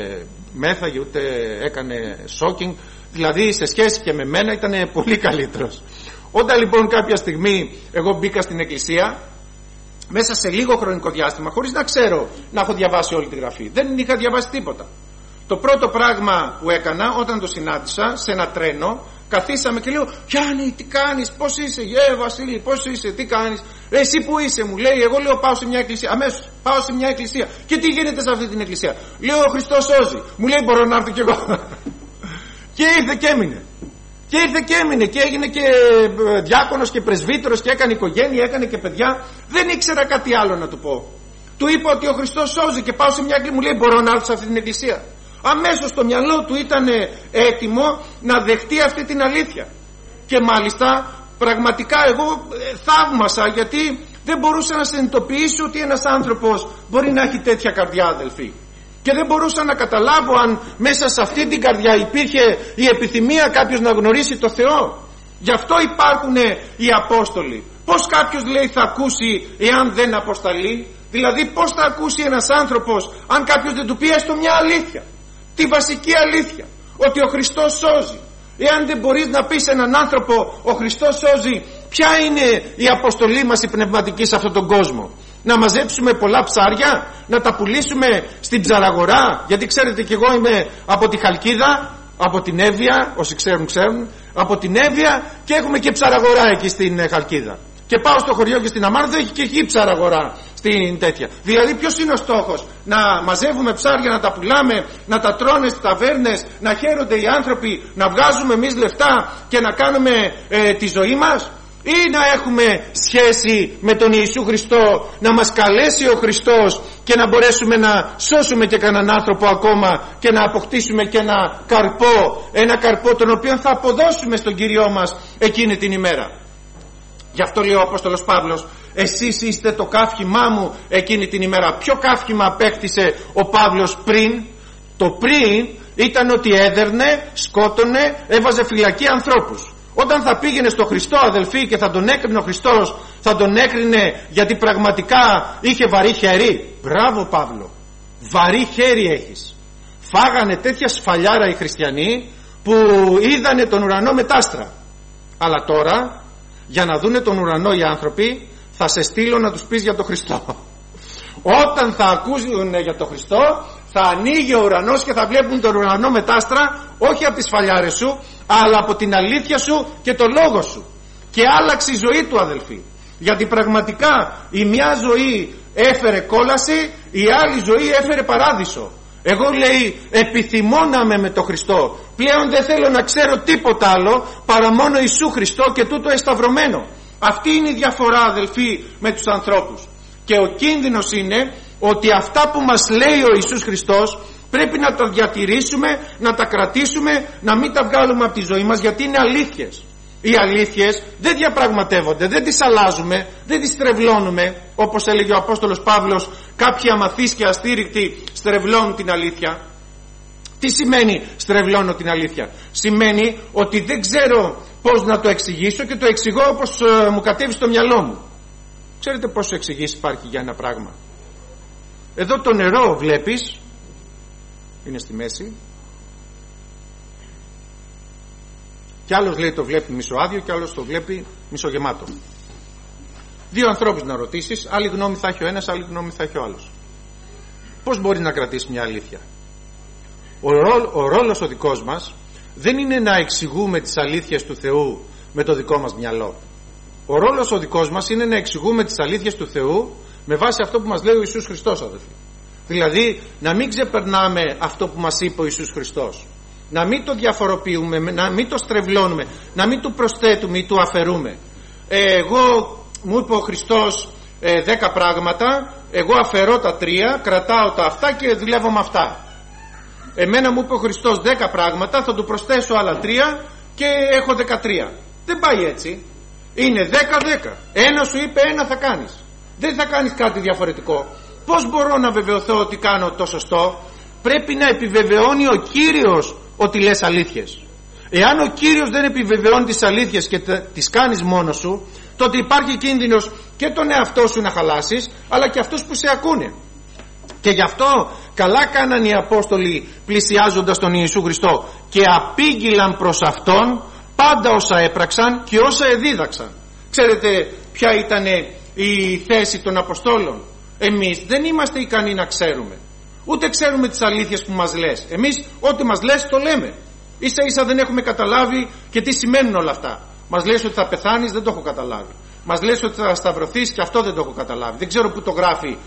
μέθαγε, ούτε έκανε σόκινγκ. Δηλαδή σε σχέση και με μένα ήταν πολύ καλύτερος. Όταν λοιπόν κάποια στιγμή εγώ μπήκα στην εκκλησία, μέσα σε λίγο χρονικό διάστημα, χωρίς να ξέρω να έχω διαβάσει όλη τη γραφή, δεν είχα διαβάσει τίποτα. Το πρώτο πράγμα που έκανα όταν το συνάντησα σε ένα τρένο, καθίσαμε και λέω, Γιάννη, τι κάνεις, πώς είσαι? Βασίλη, πώς είσαι, τι κάνεις? Εσύ που είσαι? Μου λέει. Εγώ λέω, πάω σε μια εκκλησία. Αμέσως πάω σε μια εκκλησία. Και τι γίνεται σε αυτή την εκκλησία? Λέω, ο Χριστός σώζει. Μου λέει, μπορώ να έρθω κι εγώ? Και ήρθε και έμεινε. Και ήρθε και έμεινε και έγινε και διάκονος και πρεσβύτερος και έκανε οικογένεια, έκανε και παιδιά. Δεν ήξερα κάτι άλλο να του πω. Του είπα ότι ο Χριστός σώζει και πάω σε μια εκκλησία. Μου λέει, μπορώ να έρθω σε αυτή την εκκλησία? Αμέσως το μυαλό του ήταν έτοιμο να δεχτεί αυτή την αλήθεια. Και μάλιστα πραγματικά εγώ θαύμασα, γιατί δεν μπορούσα να συνειδητοποιήσω ότι ένας άνθρωπος μπορεί να έχει τέτοια καρδιά, αδελφοί. Και δεν μπορούσα να καταλάβω αν μέσα σε αυτή την καρδιά υπήρχε η επιθυμία κάποιος να γνωρίσει το Θεό. Γι' αυτό υπάρχουν οι Απόστολοι. Πώς κάποιος, λέει, θα ακούσει εάν δεν αποσταλεί? Δηλαδή πώς θα ακούσει ένας άνθρωπος αν κάποιος δεν του πει έστω μια αλήθεια? Τη βασική αλήθεια, ότι ο Χριστός σώζει. Εάν δεν μπορείς να πεις έναν άνθρωπο ο Χριστός σώζει, ποια είναι η αποστολή μας η πνευματική σε αυτόν τον κόσμο? Να μαζέψουμε πολλά ψάρια, να τα πουλήσουμε στην ψαραγορά? Γιατί ξέρετε, και εγώ είμαι από τη Χαλκίδα, από την Εύβοια, όσοι ξέρουν, από την Εύβοια, και έχουμε και ψαραγορά εκεί στην Χαλκίδα. Και πάω στο χωριό και στην Αμάρδο, έχει και εκεί ψαραγορά στην τέτοια. Δηλαδή ποιος είναι ο στόχος? Να μαζεύουμε ψάρια, να τα πουλάμε, να τα τρώνε στις ταβέρνες, να χαίρονται οι άνθρωποι, να βγάζουμε εμείς λεφτά και να κάνουμε τη ζωή μας? Ή να έχουμε σχέση με τον Ιησού Χριστό, να μας καλέσει ο Χριστός και να μπορέσουμε να σώσουμε και κανέναν άνθρωπο ακόμα και να αποκτήσουμε και ένα καρπό τον οποίο θα αποδώσουμε στον Κύριό μας εκείνη την ημέρα. Γι' αυτό λέει ο Απόστολος Παύλος, εσείς είστε το καύχημά μου εκείνη την ημέρα. Ποιο καύχημα απέκτησε ο Παύλος πριν? Το πριν ήταν ότι έδερνε, σκότωνε, έβαζε φυλακή ανθρώπους. Όταν θα πήγαινε στο Χριστό, αδελφοί, και θα τον έκρινε ο Χριστός, θα τον έκρινε γιατί πραγματικά είχε βαρύ χέρι. Μπράβο Παύλο, βαρύ χέρι έχεις. Φάγανε τέτοια σφαλιάρα οι χριστιανοί που είδανε τον ουρανό με τ' άστρα. Αλλά τώρα, για να δούνε τον ουρανό οι άνθρωποι, θα σε στείλω να τους πεις για τον Χριστό. Όταν θα ακούσουν για τον Χριστό, θα ανοίγει ο ουρανός και θα βλέπουν τον ουρανό με τ' άστρα, όχι από τις φαλιάρες σου, αλλά από την αλήθεια σου και το λόγο σου. Και άλλαξε η ζωή του, αδελφοί. Γιατί πραγματικά η μια ζωή έφερε κόλαση, η άλλη ζωή έφερε παράδεισο. Εγώ, λέει, επιθυμώ να είμαι με τον Χριστό. Πλέον δεν θέλω να ξέρω τίποτα άλλο παρά μόνο Ιησού Χριστό και τούτο εσταυρωμένο. Αυτή είναι η διαφορά, αδελφοί, με τους ανθρώπους. Και ο κίνδυνος είναι ότι αυτά που μας λέει ο Ιησούς Χριστός πρέπει να τα διατηρήσουμε, να τα κρατήσουμε, να μην τα βγάλουμε από τη ζωή μας, γιατί είναι αλήθειες. Οι αλήθειες δεν διαπραγματεύονται, δεν τις αλλάζουμε, δεν τις στρεβλώνουμε. Όπως έλεγε ο Απόστολος Παύλος, κάποιοι αμαθείς και αστήρικτοι στρεβλώνουν την αλήθεια. Τι σημαίνει στρεβλώνω την αλήθεια? Σημαίνει ότι δεν ξέρω πώς να το εξηγήσω και το εξηγώ όπως μου κατέβει στο μυαλό μου. Ξέρετε πόσο εξηγήσει υπάρχει για ένα πράγμα? Εδώ το νερό βλέπεις, είναι στη μέση, κι άλλος λέει το βλέπει μισοάδιο και άλλος το βλέπει μισογεμάτο. Δύο ανθρώπους να ρωτήσεις, άλλη γνώμη θα έχει ο ένας, άλλη γνώμη θα έχει ο άλλος. Πώς μπορεί να κρατήσει μια αλήθεια? Ο ρόλος ο δικός μας δεν είναι να εξηγούμε τις αλήθειες του Θεού με το δικό μας μυαλό. Ο ρόλος ο δικός μας είναι να εξηγούμε τις αλήθειες του Θεού με βάση αυτό που μας λέει ο Ιησούς Χριστός, αδελφοί. Δηλαδή να μην ξεπερνάμε αυτό που μας είπε ο Ιησούς Χριστός, να μην το διαφοροποιούμε, να μην το στρεβλώνουμε, να μην του προσθέτουμε ή του αφαιρούμε. Εγώ μου είπε ο Χριστός 10 πράγματα, εγώ αφαιρώ τα 3, κρατάω τα αυτά και δουλεύω με αυτά. Εμένα μου είπε ο Χριστός 10 πράγματα, θα του προσθέσω άλλα 3 και έχω 13. Δεν πάει έτσι. Είναι 10-10. Ένα σου είπε, ένα θα κάνεις. Δεν θα κάνεις κάτι διαφορετικό. Πώς μπορώ να βεβαιωθώ ότι κάνω το σωστό? Πρέπει να επιβεβαιώνει ο Κύριος ότι λες αλήθειες. Εάν ο Κύριος δεν επιβεβαιώνει τις αλήθειες και τις κάνεις μόνος σου, τότε υπάρχει κίνδυνος και τον εαυτό σου να χαλάσεις, αλλά και αυτούς που σε ακούνε. Και γι' αυτό καλά κάναν οι Απόστολοι πλησιάζοντας τον Ιησού Χριστό και απήγγειλαν προς Αυτόν πάντα όσα έπραξαν και όσα εδίδαξαν. Ξέρετε ποια ήταν η θέση των Αποστόλων? Εμείς δεν είμαστε ικανοί να ξέρουμε, ούτε ξέρουμε τις αλήθειες που μας λες. Εμείς ό,τι μας λες το λέμε. Ίσα ίσα δεν έχουμε καταλάβει και τι σημαίνουν όλα αυτά. Μας λες ότι θα πεθάνεις, δεν το έχω καταλάβει. Μας λες ότι θα σταυρωθείς, και αυτό δεν το έχω καταλάβει. Δεν ξέρω που το γράφει.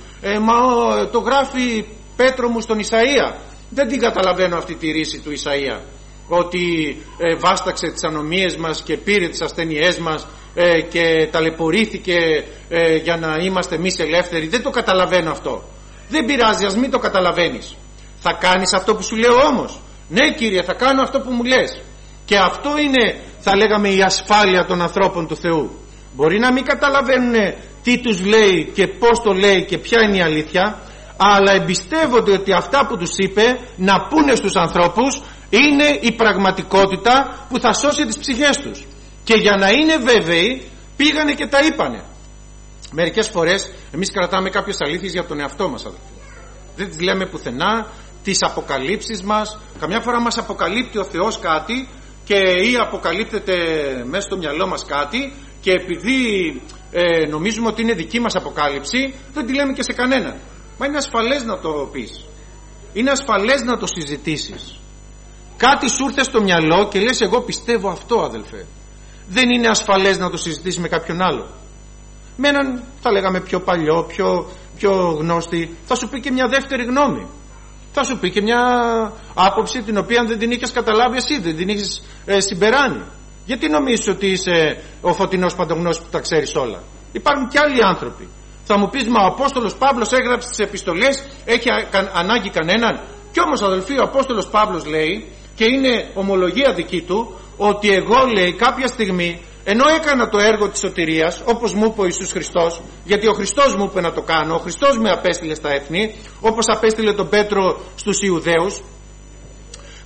Το γράφει Πέτρο μου στον Ισαΐα. Δεν την καταλαβαίνω αυτή τη ρίση του Ισαΐα, ότι βάσταξε τις ανομίες μας και πήρε τις ασθένειές μας και ταλαιπωρήθηκε για να είμαστε εμείς ελεύθεροι. Δεν το καταλαβαίνω αυτό. Δεν πειράζει, ας μην το καταλαβαίνεις. Θα κάνεις αυτό που σου λέω όμως? Ναι, Κύριε, θα κάνω αυτό που μου λες. Και αυτό είναι, θα λέγαμε, η ασφάλεια των ανθρώπων του Θεού. Μπορεί να μην καταλαβαίνουν τι τους λέει και πώς το λέει και ποια είναι η αλήθεια, αλλά εμπιστεύονται ότι αυτά που τους είπε να πούνε στους ανθρώπους είναι η πραγματικότητα που θα σώσει τις ψυχές τους. Και για να είναι βέβαιοι πήγανε και τα είπανε. Μερικές φορές εμείς κρατάμε κάποιες αλήθειες για τον εαυτό μας, αδελφοί. Δεν τις λέμε πουθενά, τις αποκαλύψεις μας. Καμιά φορά μας αποκαλύπτει ο Θεός κάτι ή αποκαλύπτεται μέσα στο μυαλό μας κάτι, και επειδή νομίζουμε ότι είναι δική μας αποκάλυψη, δεν τη λέμε και σε κανέναν. Μα είναι ασφαλές να το πεις, είναι ασφαλές να το συζητήσεις. Κάτι σου ήρθε στο μυαλό και λες εγώ πιστεύω αυτό, αδελφέ. Δεν είναι ασφαλές να το συζητήσεις με κάποιον άλλο. Με έναν, θα λέγαμε, πιο παλιό, πιο γνώστη, θα σου πει και μια δεύτερη γνώμη. Θα σου πει και μια άποψη την οποία δεν την είχες καταλάβει εσύ, δεν την είχες συμπεράνει. Γιατί νομίζεις ότι είσαι ο φωτεινός παντογνώστης που τα ξέρεις όλα? Υπάρχουν και άλλοι άνθρωποι. Θα μου πεις, μα ο Απόστολος Παύλος έγραψε τις επιστολές, έχει ανάγκη κανέναν? Κι όμως, αδελφοί, ο Απόστολος Παύλος λέει, και είναι ομολογία δική του, ότι εγώ, λέει, κάποια στιγμή, ενώ έκανα το έργο της σωτηρίας, όπως μου είπε ο Ιησούς Χριστός, γιατί ο Χριστός μου είπε να το κάνω, ο Χριστός με απέστειλε στα έθνη, όπως απέστειλε τον Πέτρο στους Ιουδαίους,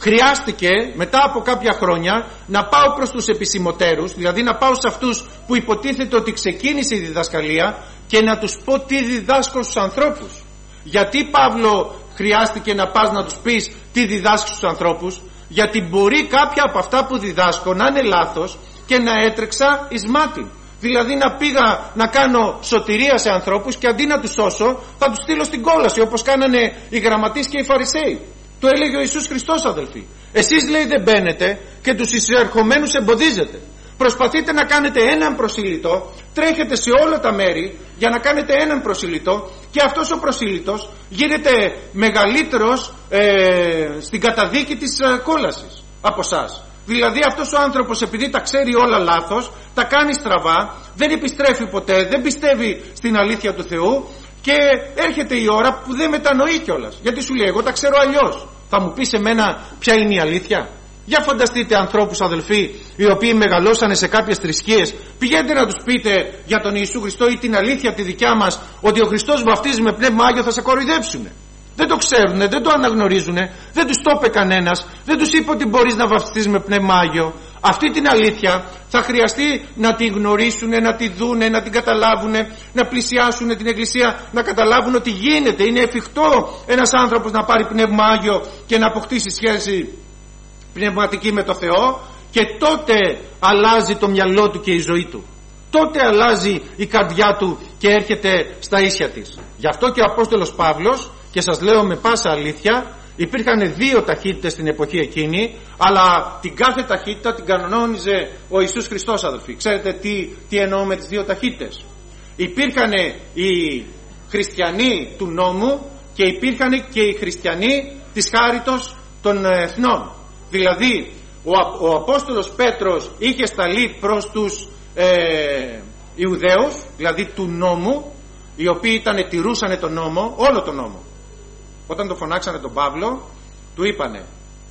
χρειάστηκε μετά από κάποια χρόνια να πάω προς τους επισημωτέρους, δηλαδή να πάω σε αυτούς που υποτίθεται ότι ξεκίνησε η διδασκαλία και να τους πω τι διδάσκω στους ανθρώπους. Γιατί, Παύλο, χρειάστηκε να πας να τους πεις τι διδάσκεις στους ανθρώπους? Γιατί μπορεί κάποια από αυτά που διδάσκω να είναι λάθος και να έτρεξα εις μάτι. Δηλαδή να πήγα να κάνω σωτηρία σε ανθρώπους και αντί να τους σώσω θα τους στείλω στην κόλαση, όπως κάνανε οι γραμματείς και οι Φαρισαίοι. Το έλεγε ο Ιησούς Χριστός, αδελφοί. Εσείς, λέει, δεν μπαίνετε και τους εισερχομένους εμποδίζετε. Προσπαθείτε να κάνετε έναν προσήλυτο, τρέχετε σε όλα τα μέρη για να κάνετε έναν προσήλυτο και αυτός ο προσήλυτος γίνεται μεγαλύτερος στην καταδίκη της κόλασης από εσάς. Δηλαδή αυτός ο άνθρωπος, επειδή τα ξέρει όλα λάθος, τα κάνει στραβά, δεν επιστρέφει ποτέ, δεν πιστεύει στην αλήθεια του Θεού και έρχεται η ώρα που δεν μετανοεί κιόλας. Γιατί σου λέει, εγώ τα ξέρω αλλιώς. Θα μου πεις εμένα ποια είναι η αλήθεια? Για φανταστείτε ανθρώπους, αδελφοί, οι οποίοι μεγαλώσανε σε κάποιες θρησκείες, πηγαίνετε να τους πείτε για τον Ιησού Χριστό ή την αλήθεια τη δικιά μας, ότι ο Χριστός βαφτίζει με πνεύμα Άγιο, θα σε κοροϊδέψουν. Δεν το ξέρουν, δεν το αναγνωρίζουν, δεν τους το είπε κανένας, δεν τους είπε ότι μπορείς να βαφτιστείς με πνεύμα Άγιο. Αυτή την αλήθεια θα χρειαστεί να τη γνωρίσουν, να τη δούνε, να την καταλάβουν, να πλησιάσουν την Εκκλησία, να καταλάβουν ότι γίνεται, είναι εφικτό ένας άνθρωπος να πάρει πνεύμα Άγιο και να αποκτήσει σχέση πνευματική με το Θεό, και τότε αλλάζει το μυαλό του και η ζωή του. Τότε αλλάζει η καρδιά του και έρχεται στα ίσια της. Γι' αυτό και ο Απόστολος Παύλος, και σας λέω με πάσα αλήθεια, υπήρχαν δύο ταχύτητες στην εποχή εκείνη, αλλά την κάθε ταχύτητα την κανονίζε ο Ιησούς Χριστός, αδελφοί. Ξέρετε τι εννοώ με τις δύο ταχύτητες? Υπήρχαν οι χριστιανοί του νόμου και υπήρχαν και οι χριστιανοί της χάριτος των εθνών. Δηλαδή ο Απόστολος Πέτρος είχε σταλεί προς τους Ιουδαίους, δηλαδή του νόμου, οι οποίοι τηρούσαν τον νόμο, όλο τον νόμο. Όταν το φωνάξανε τον Παύλο, του είπανε,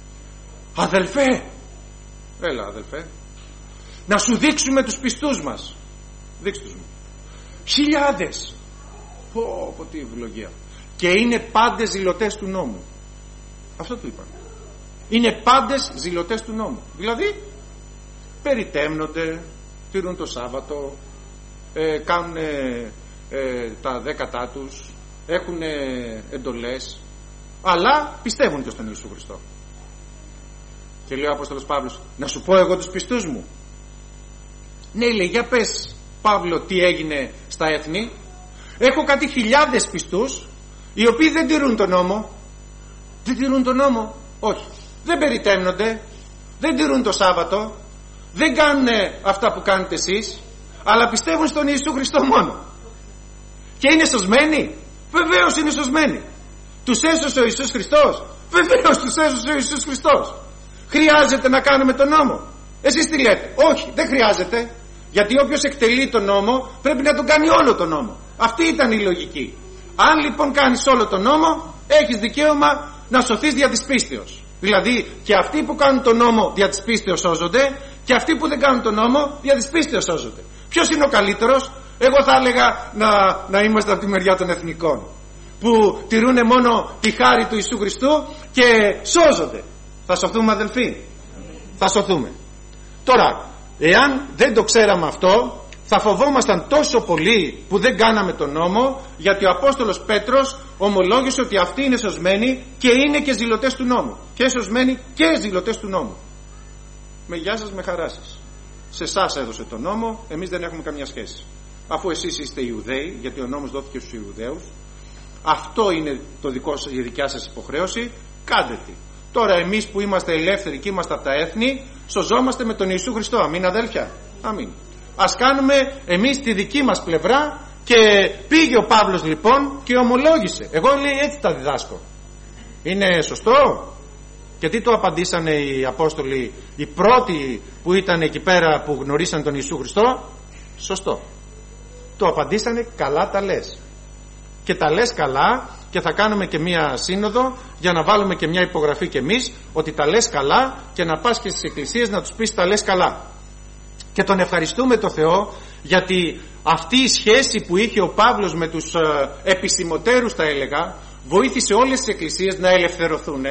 αδελφέ, έλα αδελφέ, να σου δείξουμε τους πιστούς μας. Δείξτε τους μου. Χιλιάδες. Πω τι ευλογία. Και είναι πάντες ζηλωτές του νόμου. Αυτό του είπαν. Είναι πάντες ζηλωτές του νόμου. Δηλαδή περιτέμνονται, τηρούν το Σάββατο, κάνουν τα 10 τους, έχουν εντολές, αλλά πιστεύουν και στον Ιησού Χριστό. Και λέει ο Απόστολος Παύλος, να σου πω εγώ τους πιστούς μου? Ναι, λέει, για πες Παύλο τι έγινε στα έθνη. Έχω κάτι χιλιάδες πιστούς οι οποίοι δεν τηρούν τον νόμο. Δεν τηρούν τον νόμο? Όχι. Δεν περιτέμνονται, δεν τηρούν το Σάββατο, δεν κάνουν αυτά που κάνετε εσείς, αλλά πιστεύουν στον Ιησού Χριστό μόνο. Και είναι σωσμένοι? Βεβαίως είναι σωσμένοι. Τους έσωσε ο Ιησούς Χριστός? Βεβαίως τους έσωσε ο Ιησούς Χριστός. Χρειάζεται να κάνουμε τον νόμο? Εσείς τι λέτε? Όχι, δεν χρειάζεται. Γιατί όποιος εκτελεί τον νόμο πρέπει να τον κάνει όλο τον νόμο. Αυτή ήταν η λογική. Αν λοιπόν κάνεις όλο τον νόμο, έχεις δικαίωμα να σωθείς δια της πίστεως. Δηλαδή και αυτοί που κάνουν τον νόμο δια της πίστεως σώζονται, και αυτοί που δεν κάνουν τον νόμο δια της πίστεως σώζονται. Ποιος είναι ο καλύτερος? Εγώ θα έλεγα να είμαστε από τη μεριά των εθνικών, που τηρούν μόνο τη χάρη του Ιησού Χριστού και σώζονται. Θα σωθούμε, αδελφοί? Θα σωθούμε. Τώρα, εάν δεν το ξέραμε αυτό, θα φοβόμασταν τόσο πολύ που δεν κάναμε τον νόμο, γιατί ο Απόστολος Πέτρος ομολόγησε ότι αυτοί είναι σωσμένοι και είναι και ζηλωτές του νόμου. Και σωσμένοι και ζηλωτές του νόμου. Με γεια σας, με χαρά σας. Σε εσάς έδωσε τον νόμο, εμείς δεν έχουμε καμιά σχέση. Αφού εσείς είστε Ιουδαίοι, γιατί ο νόμος δόθηκε στους Ιουδαίους, αυτό είναι η δικιά σας υποχρέωση, κάντε τη. Τώρα εμείς που είμαστε ελεύθεροι και είμαστε από τα έθνη, σωζόμαστε με τον Ιησού Χριστό. Αμήν, αδέλφια? Αμήν. Ας κάνουμε εμείς τη δική μας πλευρά. Και πήγε ο Παύλος λοιπόν και ομολόγησε. Εγώ, λέει, έτσι τα διδάσκω. Είναι σωστό? Και τι του απαντήσανε οι Απόστολοι, οι πρώτοι που ήταν εκεί πέρα, που γνωρίσαν τον Ιησού Χριστό? Σωστό. Το απαντήσανε, καλά τα λες. Και τα λες καλά, και θα κάνουμε και μία σύνοδο για να βάλουμε και μια υπογραφή κι εμείς ότι τα λες καλά, και να πας και στις εκκλησίες να τους πεις τα λες καλά. Και τον ευχαριστούμε το Θεό, γιατί αυτή η σχέση που είχε ο Παύλος με τους επισημωτέρους, τα έλεγα, βοήθησε όλες τις εκκλησίες να ελευθερωθούν,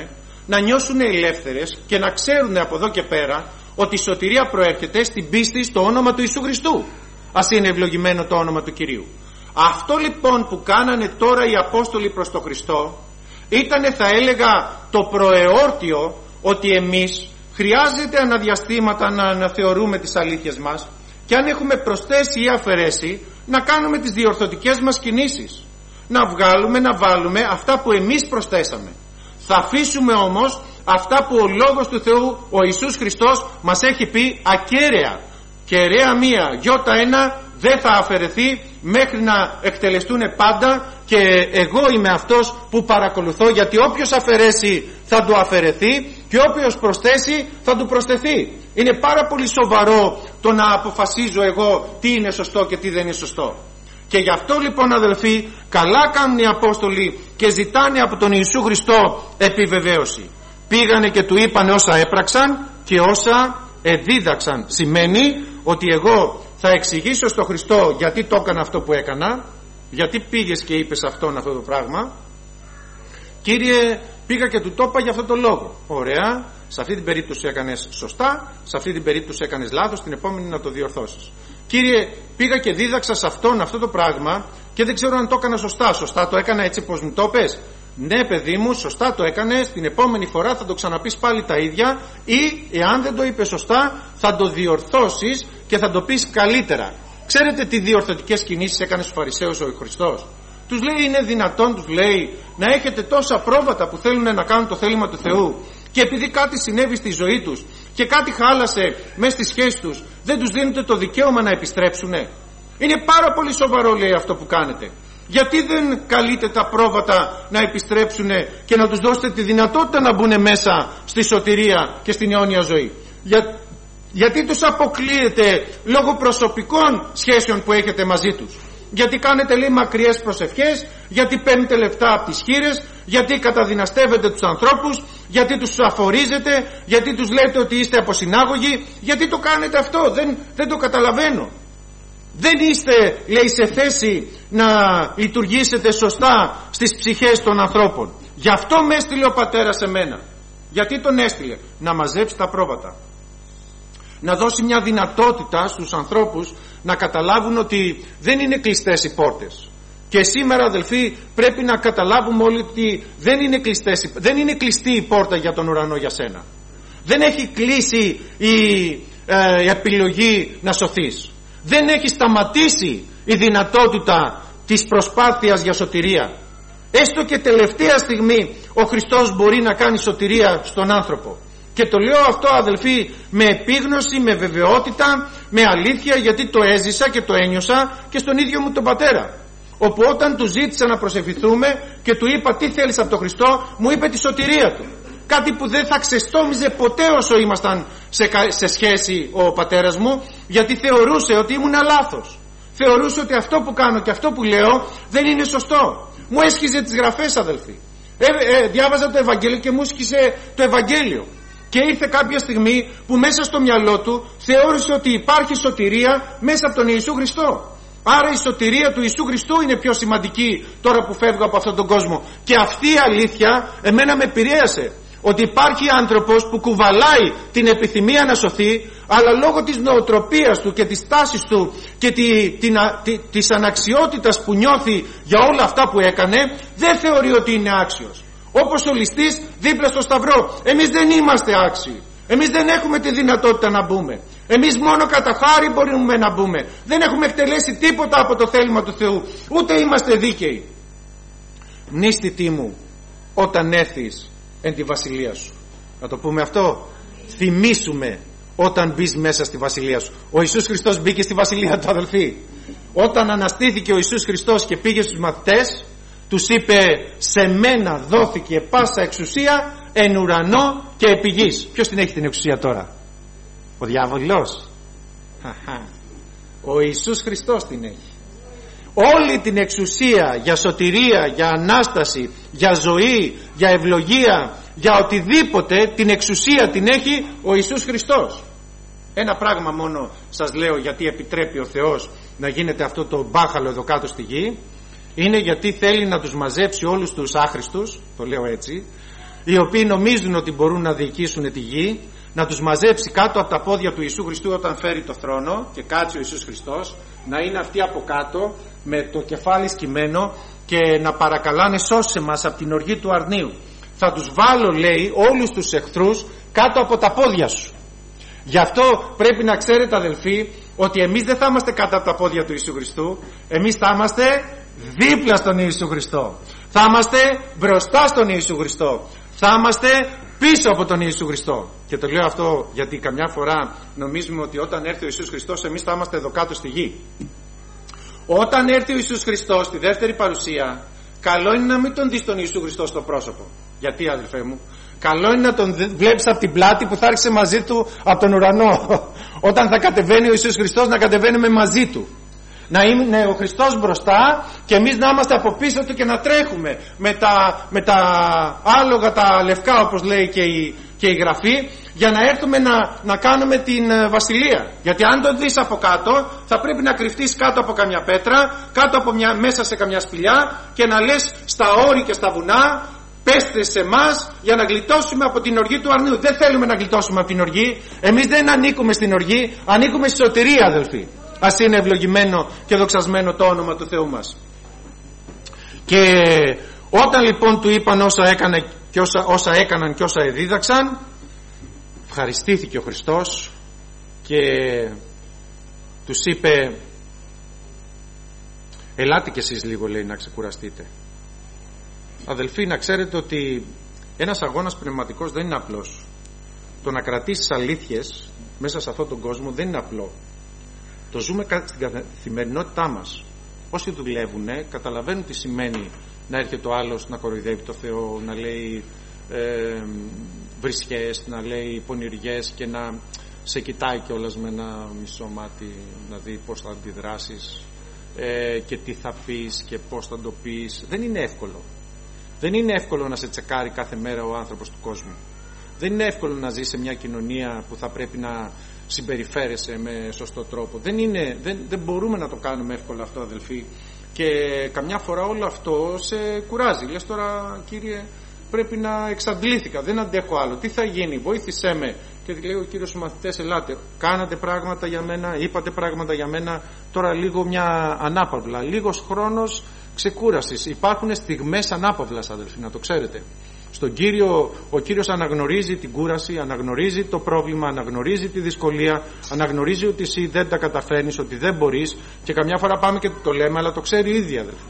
να νιώσουν ελεύθερες και να ξέρουν από εδώ και πέρα ότι η σωτηρία προέρχεται στην πίστη στο όνομα του Ιησού Χριστού. Ας είναι ευλογημένο το όνομα του Κυρίου. Αυτό λοιπόν που κάνανε τώρα οι Απόστολοι προς τον Χριστό ήτανε, θα έλεγα, το προεόρτιο ότι εμείς χρειάζεται αναδιαστήματα να αναθεωρούμε τις αλήθειες μας και αν έχουμε προσθέσει ή αφαιρέσει να κάνουμε τις διορθωτικές μας κινήσεις, να βγάλουμε, να βάλουμε αυτά που εμείς προσθέσαμε. Θα αφήσουμε όμως αυτά που ο Λόγος του Θεού, ο Ιησούς Χριστός, μας έχει πει ακέραια. Κεραία μία, γιώτα ένα, δεν θα αφαιρεθεί μέχρι να εκτελεστούν πάντα, και εγώ είμαι αυτός που παρακολουθώ, γιατί όποιος αφαιρέσει θα του αφαιρεθεί και όποιος προσθέσει θα του προσθεθεί. Είναι πάρα πολύ σοβαρό το να αποφασίζω εγώ τι είναι σωστό και τι δεν είναι σωστό. Και γι' αυτό λοιπόν, αδελφοί, καλά κάνουν οι Απόστολοι και ζητάνε από τον Ιησού Χριστό επιβεβαίωση. Πήγανε και του είπανε όσα έπραξαν και όσα εδίδαξαν. Σημαίνει ότι εγώ θα εξηγήσω στον Χριστό γιατί το έκανα αυτό που έκανα, γιατί πήγες και είπες αυτόν αυτό το πράγμα. Κύριε, πήγα και του το είπα για αυτό το λόγο. Ωραία, σε αυτή την περίπτωση έκανες σωστά, σε αυτή την περίπτωση έκανες λάθος, την επόμενη να το διορθώσεις. Κύριε, πήγα και δίδαξα σε αυτόν αυτό το πράγμα και δεν ξέρω αν το έκανα σωστά. Σωστά το έκανα έτσι πως μου το πες? Ναι, παιδί μου, σωστά το έκανες, την επόμενη φορά θα το ξαναπείς πάλι τα ίδια, ή εάν δεν το είπες σωστά θα το διορθώσεις και θα το πεις καλύτερα. Ξέρετε τι διορθωτικές κινήσεις έκανε στους Φαρισαίους ο Χριστός? Τους λέει, είναι δυνατόν, τους λέει, να έχετε τόσα πρόβατα που θέλουν να κάνουν το θέλημα του Θεού και επειδή κάτι συνέβη στη ζωή τους και κάτι χάλασε μέσα στη σχέση τους, δεν τους δίνετε το δικαίωμα να επιστρέψουνε? Είναι πάρα πολύ σοβαρό, λέει, αυτό που κάνετε. Γιατί δεν καλείτε τα πρόβατα να επιστρέψουνε και να τους δώσετε τη δυνατότητα να μπουν μέσα στη σωτηρία και στην αιώνια ζωή? Γιατί τους αποκλείετε λόγω προσωπικών σχέσεων που έχετε μαζί τους? Γιατί κάνετε, λέει, μακριές προσευχές, γιατί παίρνετε λεφτά από τις χήρες, γιατί καταδυναστεύετε τους ανθρώπους, γιατί τους αφορίζετε, γιατί τους λέτε ότι είστε αποσυνάγωγοι? Γιατί το κάνετε αυτό? Δεν το καταλαβαίνω. Δεν είστε, λέει, σε θέση να λειτουργήσετε σωστά στις ψυχές των ανθρώπων. Γι' αυτό με έστειλε ο Πατέρας σε μένα. Γιατί τον έστειλε? Να μαζέψει τα πρόβατα, να δώσει μια δυνατότητα στους ανθρώπους να καταλάβουν ότι δεν είναι κλειστές οι πόρτες. Και σήμερα, αδελφοί, πρέπει να καταλάβουμε όλοι ότι δεν είναι κλειστή η πόρτα για τον ουρανό για σένα. Δεν έχει κλείσει η επιλογή να σωθείς. Δεν έχει σταματήσει η δυνατότητα της προσπάθειας για σωτηρία. Έστω και τελευταία στιγμή ο Χριστός μπορεί να κάνει σωτηρία στον άνθρωπο. Και το λέω αυτό, αδελφοί, με επίγνωση, με βεβαιότητα, με αλήθεια, γιατί το έζησα και το ένιωσα και στον ίδιο μου τον πατέρα. Όπου όταν του ζήτησα να προσευχηθούμε και του είπα τι θέλεις από τον Χριστό, μου είπε τη σωτηρία του. Κάτι που δεν θα ξεστόμιζε ποτέ όσο ήμασταν σε σχέση ο πατέρας μου, γιατί θεωρούσε ότι ήμουν λάθος. Θεωρούσε ότι αυτό που κάνω και αυτό που λέω δεν είναι σωστό. Μου έσχιζε τις γραφές, αδελφοί. Διάβαζα το Ευαγγέλιο και μου έσχιζε το Ευαγγέλιο. Και ήρθε κάποια στιγμή που μέσα στο μυαλό του θεώρησε ότι υπάρχει σωτηρία μέσα από τον Ιησού Χριστό. Άρα η σωτηρία του Ιησού Χριστού είναι πιο σημαντική τώρα που φεύγω από αυτόν τον κόσμο. Και αυτή η αλήθεια εμένα με επηρέασε. Ότι υπάρχει άνθρωπος που κουβαλάει την επιθυμία να σωθεί, αλλά λόγω της νοοτροπίας του και της τάσης του και της αναξιότητας που νιώθει για όλα αυτά που έκανε, δεν θεωρεί ότι είναι άξιος. Όπως ο ληστής δίπλα στο σταυρό. Εμείς δεν είμαστε άξιοι. Εμείς δεν έχουμε τη δυνατότητα να μπούμε. Εμείς μόνο κατά χάρη μπορούμε να μπούμε. Δεν έχουμε εκτελέσει τίποτα από το θέλημα του Θεού. Ούτε είμαστε δίκαιοι. Μνήστητή μου, όταν έρθεις εν τη βασιλεία σου. Να το πούμε αυτό. Θυμήσουμε όταν μπεις μέσα στη βασιλεία σου. Ο Ιησούς Χριστός μπήκε στη βασιλεία του, αδελφοί. Όταν αναστήθηκε ο Ιησούς Χριστός και πήγε στους μαθητές, τους είπε, σε μένα δόθηκε πάσα εξουσία εν ουρανό και επί γης. Ποιος την έχει την εξουσία τώρα? Ο διάβολος? Ο Ιησούς Χριστός την έχει. Όλη την εξουσία για σωτηρία, για Ανάσταση, για ζωή, για ευλογία, για οτιδήποτε, την εξουσία την έχει ο Ιησούς Χριστός. Ένα πράγμα μόνο σας λέω, γιατί επιτρέπει ο Θεός να γίνεται αυτό το μπάχαλο εδώ κάτω στη γη. Είναι γιατί θέλει να τους μαζέψει όλους τους άχρηστους, το λέω έτσι, οι οποίοι νομίζουν ότι μπορούν να διοικήσουν τη γη, να τους μαζέψει κάτω από τα πόδια του Ιησού Χριστού όταν φέρει το θρόνο και κάτσει ο Ιησούς Χριστός, να είναι αυτοί από κάτω με το κεφάλι σκυμμένο και να παρακαλάνε σώσε μας από την οργή του αρνίου. Θα τους βάλω, λέει, όλους τους εχθρούς κάτω από τα πόδια σου. Γι' αυτό πρέπει να ξέρετε, αδελφοί, ότι εμείς δεν θα είμαστε κάτω από τα πόδια του Ιησού Χριστού, εμείς θα είμαστε δίπλα στον Ιησού Χριστό, θα είμαστε μπροστά στον Ιησού Χριστό, θα είμαστε πίσω από τον Ιησού Χριστό. Και το λέω αυτό γιατί καμιά φορά νομίζουμε ότι όταν έρθει ο Ιησούς Χριστός εμείς θα είμαστε εδώ κάτω στη γη. Όταν έρθει ο Ιησούς Χριστός στη δεύτερη παρουσία, καλό είναι να μην τον δεις τον Ιησού Χριστό στο πρόσωπο. Γιατί, αδελφέ μου? Καλό είναι να τον βλέπεις από την πλάτη που θα έρχεσαι μαζί του από τον ουρανό. Όταν θα κατεβαίνει ο Ιησούς Χριστός, να κατεβαίνουμε μαζί του. Να είναι ο Χριστός μπροστά και εμείς να είμαστε από πίσω του και να τρέχουμε με τα άλογα τα λευκά, όπως λέει και η Γραφή, για να έρθουμε να κάνουμε την βασιλεία. Γιατί αν τον δεις από κάτω, θα πρέπει να κρυφτείς κάτω από καμιά πέτρα, μέσα σε καμιά σπηλιά και να λες στα όρη και στα βουνά, πέστε σε εμάς για να γλιτώσουμε από την οργή του αρνίου. Δεν θέλουμε να γλιτώσουμε από την οργή. Εμείς δεν ανήκουμε στην οργή, ανήκουμε στη σωτηρία, αδελφοί. Ας είναι ευλογημένο και δοξασμένο το όνομα του Θεού μας. Και όταν λοιπόν του είπαν όσα έκαναν και όσα εδίδαξαν, ευχαριστήθηκε ο Χριστός και τους είπε, ελάτε κι εσείς λίγο, λέει, να ξεκουραστείτε. Αδελφοί, να ξέρετε ότι ένας αγώνας πνευματικός δεν είναι απλός. Το να κρατήσεις αλήθειες μέσα σε αυτόν τον κόσμο δεν είναι απλό. Το ζούμε στην καθημερινότητά μας. Όσοι δουλεύουν καταλαβαίνουν τι σημαίνει να έρχεται ο άλλος να κοροϊδεύει το Θεό, να λέει βρισχές, να λέει πονηριές και να σε κοιτάει κιόλας με ένα μισό μάτι να δει πώς θα αντιδράσεις και τι θα πεις και πώς θα το πεις. Δεν είναι εύκολο. Δεν είναι εύκολο να σε τσεκάρει κάθε μέρα ο άνθρωπος του κόσμου. Δεν είναι εύκολο να ζεις σε μια κοινωνία που θα πρέπει να συμπεριφέρεσαι με σωστό τρόπο. Δεν μπορούμε να το κάνουμε εύκολα αυτό, αδελφοί. Και καμιά φορά όλο αυτό σε κουράζει. Λες τώρα, Κύριε, πρέπει να εξαντλήθηκα, δεν αντέχω άλλο. Τι θα γίνει, βοήθησέ με. Και λέει ο Κύριος στους μαθητές, ελάτε, κάνατε πράγματα για μένα, είπατε πράγματα για μένα, τώρα λίγο μια ανάπαυλα, λίγος χρόνος ξεκούρασης. Υπάρχουν στιγμές ανάπαυλας, αδελφοί, να το ξέρετε. Στον Κύριο, ο Κύριος αναγνωρίζει την κούραση, αναγνωρίζει το πρόβλημα, αναγνωρίζει τη δυσκολία, αναγνωρίζει ότι εσύ δεν τα καταφέρνεις, ότι δεν μπορείς, και καμιά φορά πάμε και το λέμε, αλλά το ξέρει ήδη, αδελφοί.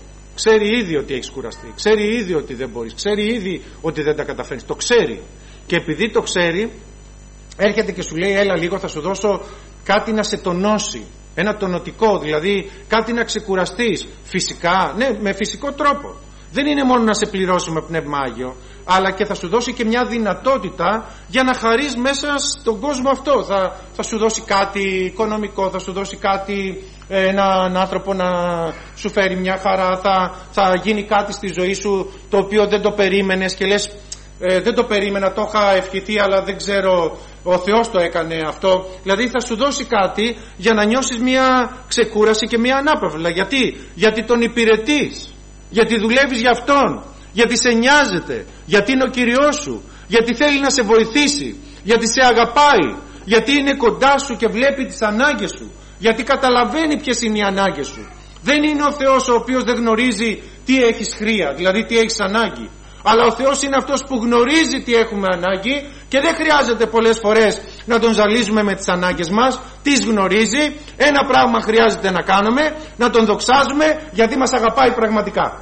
Ξέρει ήδη ότι έχεις κουραστεί, ξέρει ήδη ότι δεν μπορείς, ξέρει ήδη ότι δεν τα καταφέρνεις, το ξέρει. Και επειδή το ξέρει, έρχεται και σου λέει, έλα λίγο, θα σου δώσω κάτι να σε τονώσει, ένα τονωτικό, δηλαδή κάτι να ξεκουραστείς φυσικά, ναι, με φυσικό τρόπο. Δεν είναι μόνο να σε πληρώσει με Πνεύμα Άγιο, αλλά και θα σου δώσει και μια δυνατότητα για να χαρείς μέσα στον κόσμο αυτό. Θα σου δώσει κάτι οικονομικό, θα σου δώσει κάτι, έναν άνθρωπο να σου φέρει μια χαρά, θα γίνει κάτι στη ζωή σου το οποίο δεν το περίμενες και λες, δεν το περίμενα, το είχα ευχηθεί, αλλά δεν ξέρω, ο Θεός το έκανε αυτό. Δηλαδή θα σου δώσει κάτι για να νιώσεις μια ξεκούραση και μια ανάπαυλα. Γιατί τον υπηρετείς, γιατί δουλεύεις για Αυτόν, γιατί σε νοιάζεται, γιατί είναι ο Κυριός σου, γιατί θέλει να σε βοηθήσει, γιατί σε αγαπάει, γιατί είναι κοντά σου και βλέπει τις ανάγκες σου, γιατί καταλαβαίνει ποιες είναι οι ανάγκες σου. Δεν είναι ο Θεός ο οποίος δεν γνωρίζει τι έχεις χρία, δηλαδή τι έχεις ανάγκη, αλλά ο Θεός είναι αυτός που γνωρίζει τι έχουμε ανάγκη και δεν χρειάζεται πολλές φορές να τον ζαλίζουμε με τις ανάγκες μας. Τις γνωρίζει. Ένα πράγμα χρειάζεται να κάνουμε, να τον δοξάζουμε, γιατί μας αγαπάει πραγματικά.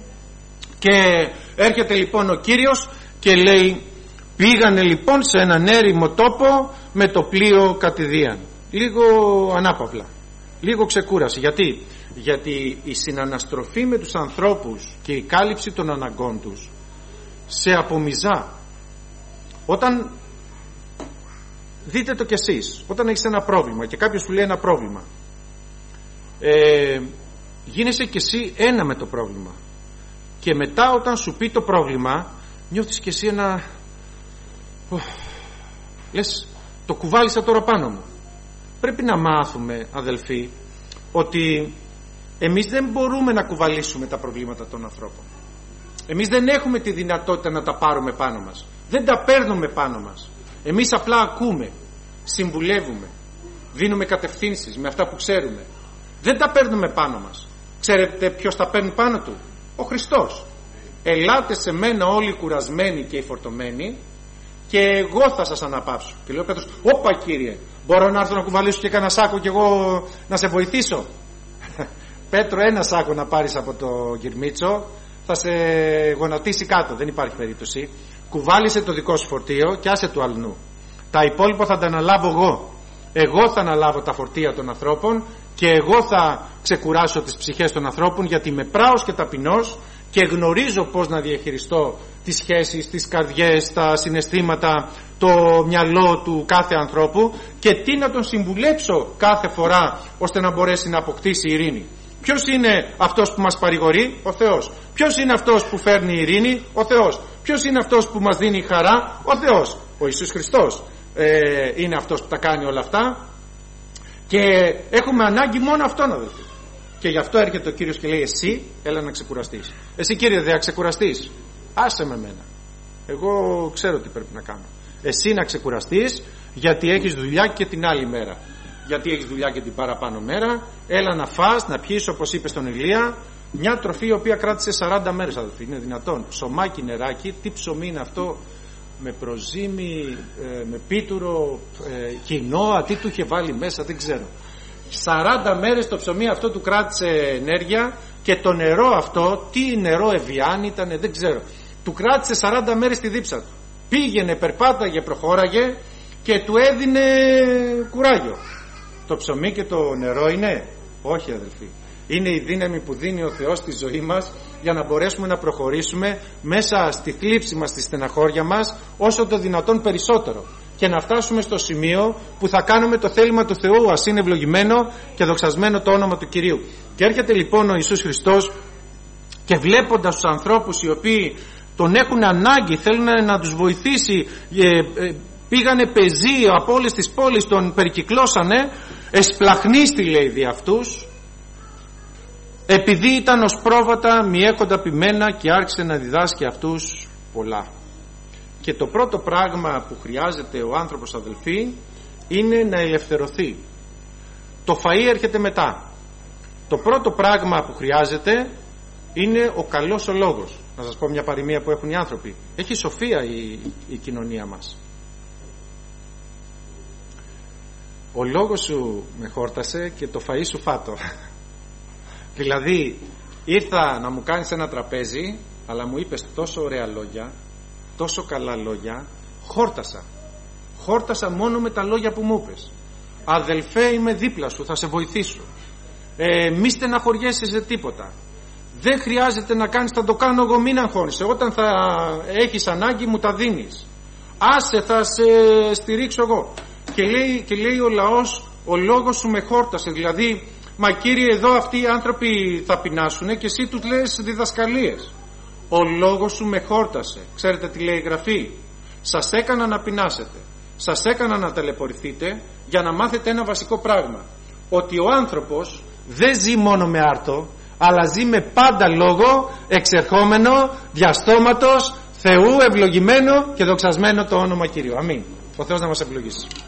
Και έρχεται λοιπόν ο Κύριος και λέει, πήγανε λοιπόν σε έναν έρημο τόπο με το πλοίο κατηδίαν. Λίγο ανάπαυλα, λίγο ξεκούραση. Γιατί η συναναστροφή με τους ανθρώπους και η κάλυψη των αναγκών τους σε απομυζά. Όταν δείτε το κι εσείς, όταν έχεις ένα πρόβλημα και κάποιος σου λέει ένα πρόβλημα, γίνεσαι κι εσύ ένα με το πρόβλημα, και μετά όταν σου πει το πρόβλημα νιώθεις κι εσύ ένα λες, το κουβάλισα τώρα πάνω μου. Πρέπει να μάθουμε, αδελφοί, ότι εμείς δεν μπορούμε να κουβαλήσουμε τα προβλήματα των ανθρώπων. Εμείς δεν έχουμε τη δυνατότητα να τα πάρουμε πάνω μας. Δεν τα παίρνουμε πάνω μας. Εμείς απλά ακούμε, συμβουλεύουμε, δίνουμε κατευθύνσεις με αυτά που ξέρουμε. Δεν τα παίρνουμε πάνω μας. Ξέρετε ποιος τα παίρνει πάνω του? Ο Χριστός. Ελάτε σε μένα όλοι κουρασμένοι και φορτωμένοι και εγώ θα σας αναπαύσω. Και λέει ο Πέτρος, όπα Κύριε, μπορώ να έρθω να κουβαλήσω και κανένα σάκο και εγώ να σε βοηθήσω? Πέτρο, ένα σάκο να πάρεις από το γυρμίτσο θα σε γονατίσει κάτω, δεν υπάρχει περίπτωση. Κουβάλισε το δικό σου φορτίο και άσε του αλλού. Τα υπόλοιπα θα τα αναλάβω εγώ. Εγώ θα αναλάβω τα φορτία των ανθρώπων και εγώ θα ξεκουράσω τις ψυχές των ανθρώπων, γιατί είμαι πράος και ταπεινός και γνωρίζω πώς να διαχειριστώ τις σχέσεις, τις καρδιές, τα συναισθήματα, το μυαλό του κάθε ανθρώπου και τι να τον συμβουλέψω κάθε φορά ώστε να μπορέσει να αποκτήσει ειρήνη. Ποιος είναι αυτός που μας παρηγορεί? Ο Θεός. Ποιος είναι αυτός που φέρνει ειρήνη? Ο Θεός. Ποιος είναι αυτός που μας δίνει χαρά? Ο Θεός. Ο Ιησούς Χριστός είναι αυτός που τα κάνει όλα αυτά και έχουμε ανάγκη μόνο αυτόν, αδελφοί. Και γι' αυτό έρχεται ο Κύριος και λέει, εσύ έλα να ξεκουραστείς. Εσύ Κύριε δεν θα ξεκουραστείς? Άσε με μένα, εγώ ξέρω τι πρέπει να κάνω. Εσύ να ξεκουραστείς, γιατί έχεις δουλειά και την άλλη μέρα, γιατί έχεις δουλειά και την παραπάνω μέρα. Έλα να φας, να πιείς, όπως είπε στον Ηλία, μια τροφή η οποία κράτησε 40 μέρες, αδελφοί. Είναι δυνατόν? Ψωμάκι, νεράκι. Τι ψωμί είναι αυτό? Με προζύμι, με πίτουρο, κοινόα, τι του είχε βάλει μέσα δεν ξέρω. 40 μέρες το ψωμί αυτό του κράτησε ενέργεια και το νερό αυτό, τι νερό Εβιάν ήταν δεν ξέρω, του κράτησε 40 μέρες τη δίψα του. Πήγαινε, περπάταγε, προχώραγε και του έδινε κουράγιο. Το ψωμί και το νερό είναι? Όχι, αδελφοί. Είναι η δύναμη που δίνει ο Θεός στη ζωή μας για να μπορέσουμε να προχωρήσουμε μέσα στη θλίψη μας, στη στεναχώρια μας, όσο το δυνατόν περισσότερο και να φτάσουμε στο σημείο που θα κάνουμε το θέλημα του Θεού. Ας είναι ευλογημένο και δοξασμένο το όνομα του Κυρίου. Και έρχεται λοιπόν ο Ιησούς Χριστός και βλέποντας τους ανθρώπους οι οποίοι τον έχουν ανάγκη, θέλουν να τους βοηθήσει, πήγανε πεζοί από όλες τις πόλεις, τον περικυκλώσανε, εσπλαχνίστη λέει δι' αυτούς, επειδή ήταν ως πρόβατα μη έχοντα ποιμένα, και άρχισε να διδάσκει αυτούς πολλά. Και το πρώτο πράγμα που χρειάζεται ο άνθρωπος, αδελφοί, είναι να ελευθερωθεί. Το φαΐ έρχεται μετά. Το πρώτο πράγμα που χρειάζεται είναι ο καλός ο λόγος. Να σας πω μια παροιμία που έχουν οι άνθρωποι. Έχει σοφία η κοινωνία μας. Ο λόγος σου με χόρτασε και το φαΐ σου φάτο. Δηλαδή ήρθα να μου κάνεις ένα τραπέζι, αλλά μου είπες τόσο ωραία λόγια, τόσο καλά λόγια, χόρτασα μόνο με τα λόγια που μου είπες. Αδελφέ, είμαι δίπλα σου, θα σε βοηθήσω, μη στεναχωριέσαι σε τίποτα, δεν χρειάζεται να κάνεις, θα το κάνω εγώ, μην αγχώνεσαι, όταν θα έχεις ανάγκη μου τα δίνεις, άσε, θα σε στηρίξω εγώ. Και λέει ο λαός, ο λόγος σου με χόρτασε. Δηλαδή, μα Κύριε, εδώ αυτοί οι άνθρωποι θα πεινάσουν και εσύ τους λες διδασκαλίες. Ο λόγος σου με χόρτασε. Ξέρετε τι λέει η Γραφή? Σας έκανα να πεινάσετε, σας έκανα να ταλαιπωρηθείτε, για να μάθετε ένα βασικό πράγμα, ότι ο άνθρωπος δεν ζει μόνο με άρτο, αλλά ζει με πάντα λόγο εξερχόμενο διαστόματος Θεού, ευλογημένο και δοξασμένο το όνομα Κυρίου. Αμήν. Ο Θεός να μας ευλογήσει.